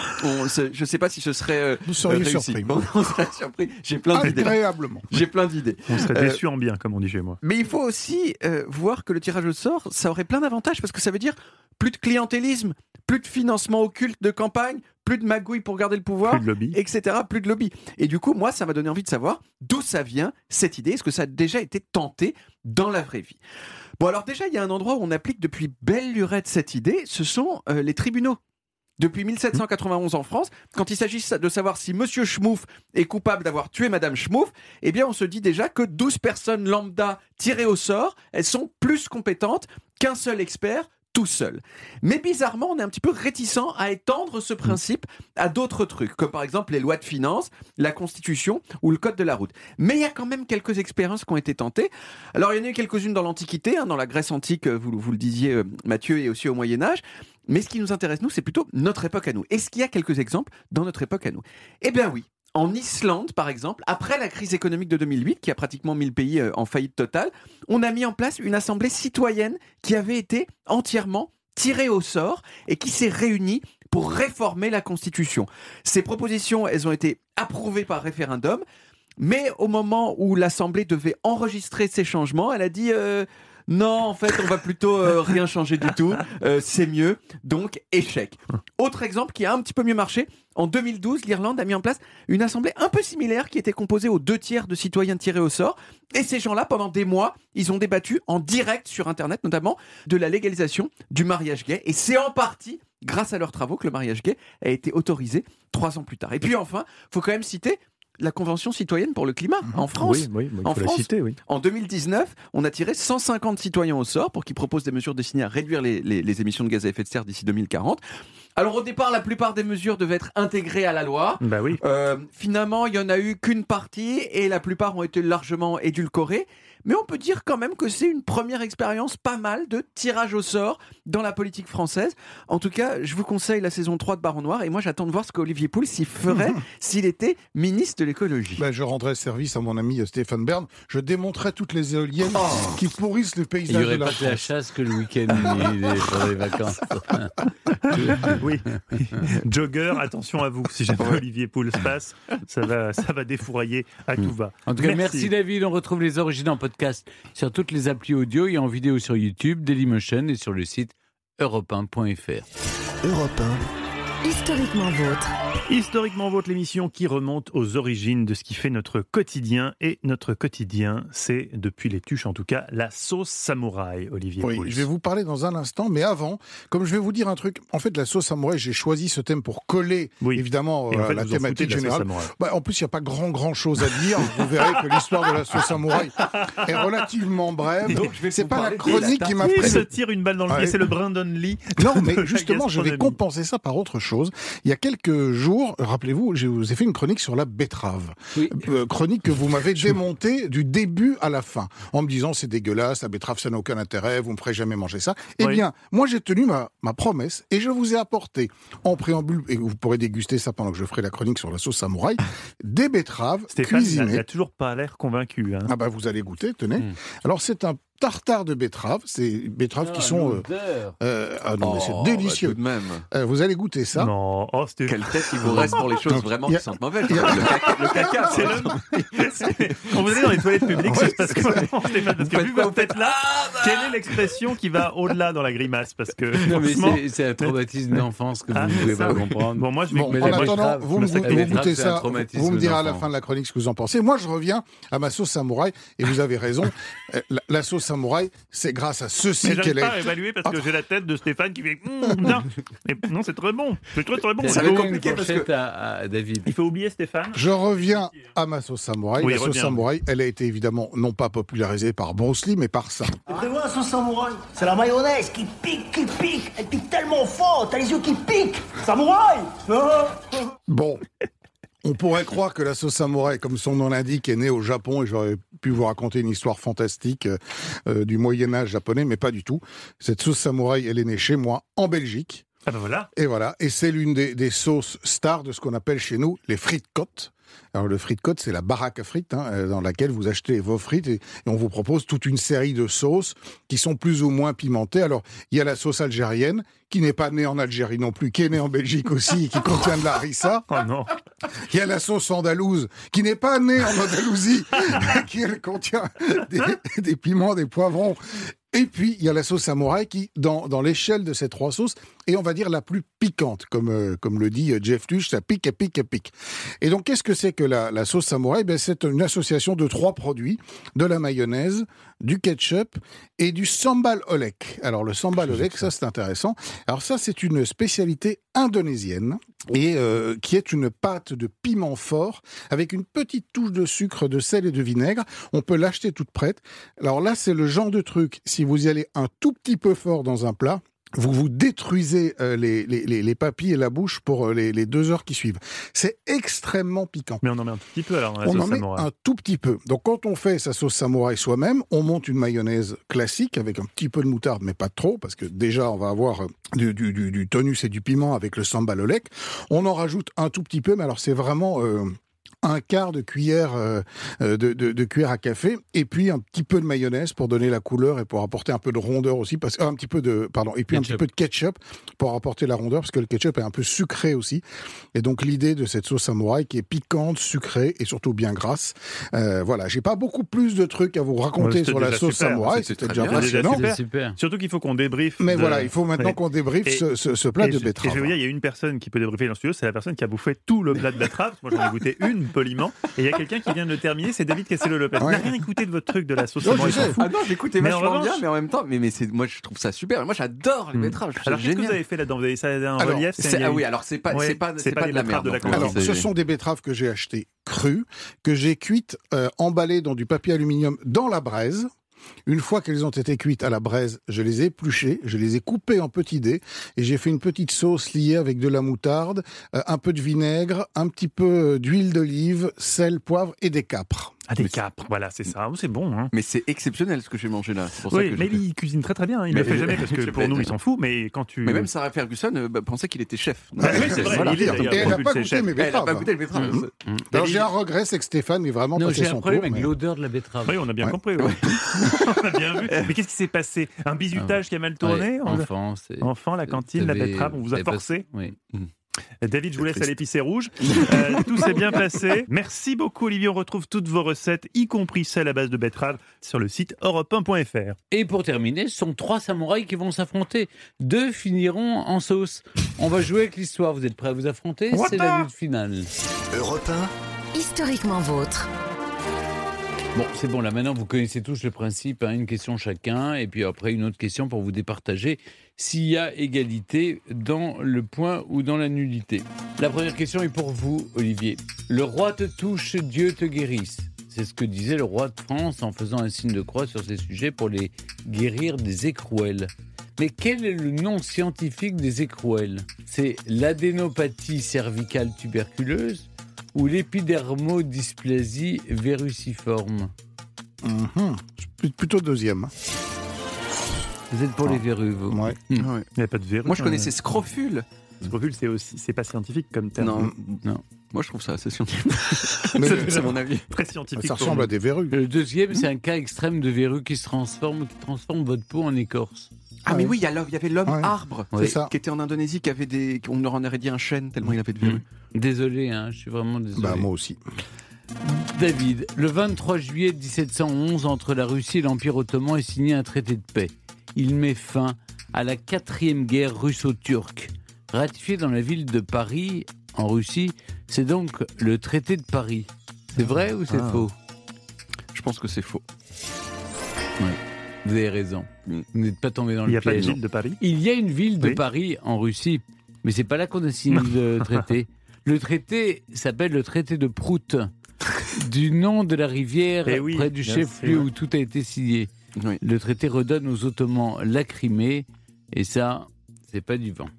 je sais pas si ce serait vous seriez réussi. Surpris. Bon, on serait surpris. J'ai plein d'idées. Agréablement. J'ai plein d'idées. On serait déçu en bien, comme on dit chez moi. Mais il faut aussi voir que le tirage au sort, ça aurait plein d'avantages parce que ça veut dire plus de clientélisme, plus de financement occulte de campagne, plus de magouilles pour garder le pouvoir, plus de lobby, etc. Plus de lobby. Et du coup, moi, ça m'a donné envie de savoir d'où ça vient, cette idée. Est-ce que ça a déjà été tenté dans la vraie vie ? Bon, alors déjà, il y a un endroit où on applique depuis belle lurette cette idée, ce sont les tribunaux. Depuis 1791 en France, quand il s'agit de savoir si Monsieur Schmouf est coupable d'avoir tué Madame Schmouf, eh bien on se dit déjà que 12 personnes lambda tirées au sort, elles sont plus compétentes qu'un seul expert tout seul. Mais bizarrement, on est un petit peu réticent à étendre ce principe à d'autres trucs, comme par exemple les lois de finances, la Constitution ou le Code de la route. Mais il y a quand même quelques expériences qui ont été tentées. Alors il y en a eu quelques-unes dans l'Antiquité, dans la Grèce antique, vous le disiez Mathieu, et aussi au Moyen-Âge. Mais ce qui nous intéresse, nous, c'est plutôt notre époque à nous. Est-ce qu'il y a quelques exemples dans notre époque à nous ? Eh bien oui. En Islande, par exemple, après la crise économique de 2008, qui a pratiquement mis le pays en faillite totale, on a mis en place une assemblée citoyenne qui avait été entièrement tirée au sort et qui s'est réunie pour réformer la Constitution. Ces propositions, elles ont été approuvées par référendum, mais au moment où l'Assemblée devait enregistrer ces changements, elle a dit... Non, en fait, on va plutôt rien changer du tout. C'est mieux. Donc, échec. Autre exemple qui a un petit peu mieux marché. En 2012, l'Irlande a mis en place une assemblée un peu similaire qui était composée aux 2/3 de citoyens tirés au sort. Et ces gens-là, pendant des mois, ils ont débattu en direct sur Internet, notamment, de la légalisation du mariage gay. Et c'est en partie grâce à leurs travaux que le mariage gay a été autorisé 3 ans plus tard. Et puis enfin, il faut quand même citer la Convention citoyenne pour le climat en France. Oui, il faut la citer, oui. En 2019, on a tiré 150 citoyens au sort pour qu'ils proposent des mesures destinées à réduire les émissions de gaz à effet de serre d'ici 2040. Alors au départ, la plupart des mesures devaient être intégrées à la loi. Bah oui. Finalement, il n'y en a eu qu'une partie et la plupart ont été largement édulcorées. Mais on peut dire quand même que c'est une première expérience pas mal de tirage au sort dans la politique française. En tout cas, je vous conseille la saison 3 de Baron Noir et moi j'attends de voir ce qu'Olivier Pouls s'y ferait s'il était ministre de l'écologie. Je rendrai service à mon ami Stéphane Bern. Je démonterai toutes les éoliennes qui pourrissent le paysage de la France. Il n'y aurait pas de la chasse que le week-end pour les vacances. Oui. Jogger, attention à vous. Si jamais Olivier Pouls passe, ça va défourailler à tout va. En tout cas, merci David. On retrouve les origines en podcast sur toutes les applis audio et en vidéo sur YouTube, Dailymotion et sur le site europe1.fr. Europe 1, historiquement vôtre. Historiquement vôtre, l'émission qui remonte aux origines de ce qui fait notre quotidien. Et notre quotidien, c'est, depuis les tuches en tout cas, la sauce samouraï, Olivier Pouls. Oui, je vais vous parler dans un instant, mais avant, comme je vais vous dire un truc, en fait, la sauce samouraï, j'ai choisi ce thème pour coller, évidemment, en fait, la thématique générale. En plus, il n'y a pas grand chose à dire. Vous verrez que l'histoire de la sauce samouraï est relativement brève. C'est pas la chronique qui m'a pris. Il se tire une balle dans le pied, c'est le Brandon Lee. Non, mais justement, je vais compenser ça par autre chose. Il y a quelques jours, rappelez-vous, je vous ai fait une chronique sur la betterave. Oui. Chronique que vous m'avez démontée du début à la fin, en me disant c'est dégueulasse, la betterave ça n'a aucun intérêt, vous ne me ferez jamais manger ça. Eh bien, moi j'ai tenu ma promesse et je vous ai apporté en préambule, et vous pourrez déguster ça pendant que je ferai la chronique sur la sauce samouraï, des betteraves cuisinées. Il n'a toujours pas l'air convaincu. Ah bah vous allez goûter, tenez. Alors c'est un tartare de betteraves, c'est des betteraves qui sont... mais c'est délicieux. Tout de même. Vous allez goûter ça. Non, c'était... Quelle tête il vous reste pour les choses vraiment qui sentent mauvaises. Le caca, On vous allez dans les toilettes publiques, ça se passe comment, Stéphane? Parce que vu que vous êtes là, quelle est l'expression qui va au-delà dans la grimace? Parce que non, mais c'est un traumatisme d'enfance que vous ne pouvez pas comprendre. Bon, moi, en attendant, vous goûtez ça, vous me direz à la fin de la chronique ce que vous en pensez. Moi, je reviens à ma sauce samouraï, et vous avez raison, la sauce samouraï, c'est grâce à ceci qu'elle est... Je n'arrive pas à évaluer parce que j'ai la tête de Stéphane qui fait non. Mais non, c'est très bon. C'est très bon. C'est compliqué parce que à David. Il faut oublier Stéphane. Je reviens à ma sauce samouraï. La sauce samouraï, elle a été évidemment non pas popularisée par Bruce Lee, mais par ça. C'est moi la sauce samouraï. C'est la mayonnaise qui pique. Elle pique tellement fort, t'as les yeux qui piquent. Samouraï. Bon. On pourrait croire que la sauce samouraï, comme son nom l'indique, est née au Japon, et j'aurais pu vous raconter une histoire fantastique du Moyen-Âge japonais, mais pas du tout. Cette sauce samouraï, elle est née chez moi, en Belgique. Ah ben voilà. Et voilà. Et c'est l'une des sauces stars de ce qu'on appelle chez nous les frites côtes. Alors le frite côte, c'est la baraque à frites dans laquelle vous achetez vos frites et on vous propose toute une série de sauces qui sont plus ou moins pimentées. Alors il y a la sauce algérienne qui n'est pas née en Algérie non plus, qui est née en Belgique aussi et qui contient de la harissa. Oh non. Il y a la sauce andalouse qui n'est pas née en Andalousie, qui elle contient des piments, des poivrons. Et puis, il y a la sauce samouraï qui, dans l'échelle de ces 3 sauces, est, on va dire, la plus piquante. Comme le dit Jeff Tuch, ça pique. Et donc, qu'est-ce que c'est que la sauce samouraï? C'est une association de 3 produits, de la mayonnaise, du ketchup et du sambal olek. Alors, le sambal olek, ça, c'est intéressant. Alors, ça, c'est une spécialité indonésienne et qui est une pâte de piment fort avec une petite touche de sucre, de sel et de vinaigre. On peut l'acheter toute prête. Alors là, c'est le genre de truc, si vous y allez un tout petit peu fort dans un plat, vous vous détruisez les papilles et la bouche pour les 2 heures qui suivent. C'est extrêmement piquant. Mais on en met un tout petit peu alors dans la sauce samouraï. On en met un tout petit peu. Donc quand on fait sa sauce samouraï soi-même, on monte une mayonnaise classique avec un petit peu de moutarde, mais pas trop, parce que déjà on va avoir du tonus et du piment avec le sambal olek. On en rajoute un tout petit peu, mais alors c'est vraiment... un quart de cuillère de cuillère à café, et puis un petit peu de mayonnaise pour donner la couleur et pour apporter un peu de rondeur aussi, un petit peu de ketchup pour apporter la rondeur, parce que le ketchup est un peu sucré aussi. Et donc l'idée de cette sauce samouraï qui est piquante, sucrée et surtout bien grasse. Voilà, j'ai pas beaucoup plus de trucs à vous raconter sur la sauce samouraï. C'était déjà passionnant. Super. Surtout qu'il faut qu'on débriefe. Mais voilà, il faut maintenant qu'on débriefe ce plat de betterave. Et je veux dire, il y a une personne qui peut débriefer dans le studio, c'est la personne qui a bouffé tout le plat de betterave. Moi, j'en ai goûté une poliment. Et il y a quelqu'un qui vient de le terminer, c'est David Cassello-Lopez. Ouais. Il n'a rien écouté de votre truc de la sauce samouraï. Ah non, j'écoutais vachement bien, mais en même temps, moi je trouve ça super. Moi j'adore les betteraves. Alors qu'est-ce que vous avez fait là-dedans? Vous avez ça en relief? Alors c'est pas de la merde. Alors ce sont des betteraves que j'ai achetées crues, que j'ai cuites, emballées dans du papier aluminium dans la braise. Une fois qu'elles ont été cuites à la braise, je les ai épluchées, je les ai coupées en petits dés et j'ai fait une petite sauce liée avec de la moutarde, un peu de vinaigre, un petit peu d'huile d'olive, sel, poivre et des capres. Ah, des capres, voilà, c'est ça. C'est bon. Hein. Mais c'est exceptionnel ce que j'ai mangé là. Oui, mais il cuisine très très bien. Il ne le fait jamais parce que pour nous, il s'en fout. Mais quand tu. Mais même Sarah Ferguson pensait qu'il était chef. Oui, c'est vrai. Voilà. Et elle n'a pas goûté mes betteraves. Elle n'a pas goûté les betteraves. Alors j'ai un regret, c'est que Stéphane est vraiment passé son tour. J'ai un problème avec l'odeur de la betterave. Oui, on a bien compris. On a bien vu. Mais qu'est-ce qui s'est passé? Un bizutage qui a mal tourné? Enfant, la cantine, la betterave, on vous a forcé? Oui. David, je vous laisse à l'épicé rouge. Tout s'est bien passé. Merci beaucoup, Olivier. On retrouve toutes vos recettes, y compris celles à base de betterave, sur le site europe1.fr. Et pour terminer, ce sont 3 samouraïs qui vont s'affronter. 2 finiront en sauce. On va jouer avec l'histoire. Vous êtes prêts à vous affronter? C'est la lutte finale. Europe 1. Historiquement vôtre. Bon, c'est bon, là maintenant vous connaissez tous le principe, hein, une question chacun, et puis après une autre question pour vous départager s'il y a égalité dans le point ou dans la nullité. La première question est pour vous, Olivier. Le roi te touche, Dieu te guérisse. C'est ce que disait le roi de France en faisant un signe de croix sur ces sujets pour les guérir des écrouelles. Mais quel est le nom scientifique des écrouelles? C'est l'adénopathie cervicale tuberculeuse ou l'épidermodysplasie vériciforme? Plutôt deuxième. Vous êtes pour les verrues, vous? Ouais. Il n'y a pas de verrues. Moi, je connaissais scrofule. Scrofule, c'est pas scientifique comme terme. Non. Moi, je trouve ça assez scientifique. C'est mon avis. Très scientifique. Ça ressemble à des verrues. Le deuxième, c'est un cas extrême de verrue qui transforme votre peau en écorce. Ah mais oui, il y avait l'homme arbre qui était en Indonésie, on leur en aurait dit un chêne tellement il avait de verrues. Désolé, je suis vraiment désolé. Moi aussi. David, le 23 juillet 1711, entre la Russie et l'Empire ottoman est signé un traité de paix. Il met fin à la 4e guerre russo-turque. Ratifié dans la ville de Paris, en Russie, c'est donc le traité de Paris. C'est vrai ou c'est faux? Je pense que c'est faux. Oui. Vous avez raison. Vous n'êtes pas tombé dans le piège. Il n'y a pas de ville de Paris? Il y a une ville de Paris en Russie, mais c'est pas là qu'on a signé le traité. Le traité s'appelle le traité de Prout, du nom de la rivière près du chef-lieu où tout a été signé. Oui. Le traité redonne aux Ottomans la Crimée, et ça, c'est pas du vent.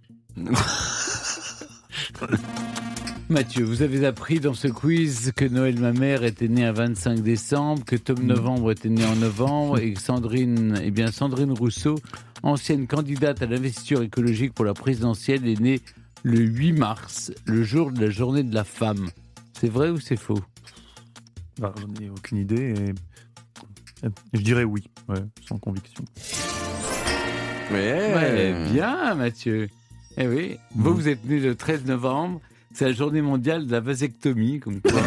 Mathieu, vous avez appris dans ce quiz que Noël ma mère était née à 25 décembre, que Tom Novembre était né en novembre et que Sandrine Rousseau, ancienne candidate à l'investiture écologique pour la présidentielle, est née le 8 mars, le jour de la journée de la femme. C'est vrai ou c'est faux? J'en ai aucune idée. Je dirais oui, sans conviction. Bien, Mathieu. Eh oui, vous êtes né le 13 novembre. C'est la journée mondiale de la vasectomie, comme quoi.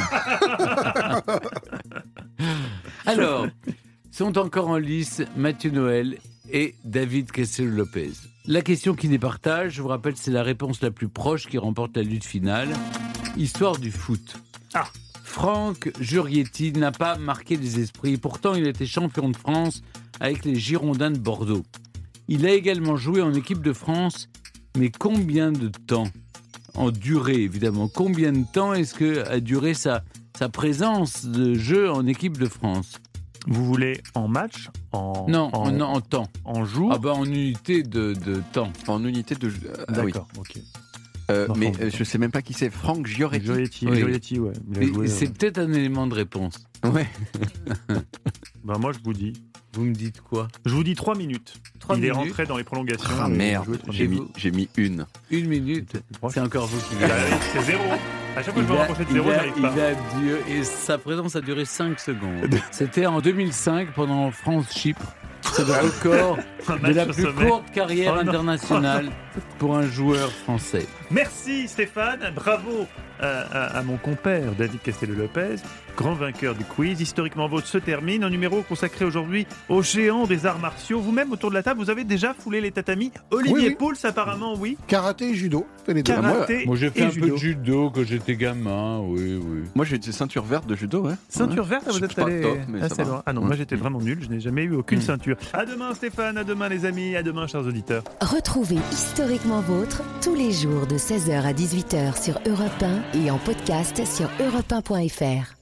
Alors, sont encore en lice Mathieu Noël et David Cassello-Lopez. La question qui départage, je vous rappelle, c'est la réponse la plus proche qui remporte la lutte finale. Histoire du foot. Franck Jurietti n'a pas marqué les esprits. Pourtant, il était champion de France avec les Girondins de Bordeaux. Il a également joué en équipe de France, mais combien de temps? En durée, évidemment. Combien de temps est-ce que a duré sa présence de jeu en équipe de France? Vous voulez en match Non, en temps. En jour? En unité de temps. En unité de... D'accord, oui. Ok. Mais je sais même pas qui c'est. Franck Giorgetti. Giorgetti, ouais. C'est peut-être un élément de réponse. Ouais. Moi, je vous dis. Vous me dites quoi? Je vous dis 3 minutes. Il est rentré dans les prolongations. Ah merde, j'ai mis une. 1 minute. C'est encore vous qui l'avez. C'est 0. À chaque fois que je me rapprochais de 0, je n'arrive pas. Et sa présence a duré 5 secondes. C'était en 2005 pendant France-Chypre. C'est le record de la plus courte carrière internationale pour un joueur français. Merci Stéphane, bravo à mon compère David Castello-Lopez, grand vainqueur du quiz. Historiquement Vôtre se termine, un numéro consacré aujourd'hui aux géants des arts martiaux. Vous-même autour de la table, vous avez déjà foulé les tatamis? Olivier Pouls apparemment oui. Karaté et judo, fait les deux. Moi j'ai fait un peu de judo quand j'étais gamin, oui. Moi j'ai été ceinture verte de judo, ouais. Ceinture verte, vous êtes allé assez loin. Ah non, moi j'étais vraiment nul, je n'ai jamais eu aucune ceinture. À demain Stéphane, à demain les amis, à demain chers auditeurs. Retrouvez Historiquement Vôtre tous les jours de 16h à 18h sur Europe 1 et en podcast sur europe1.fr.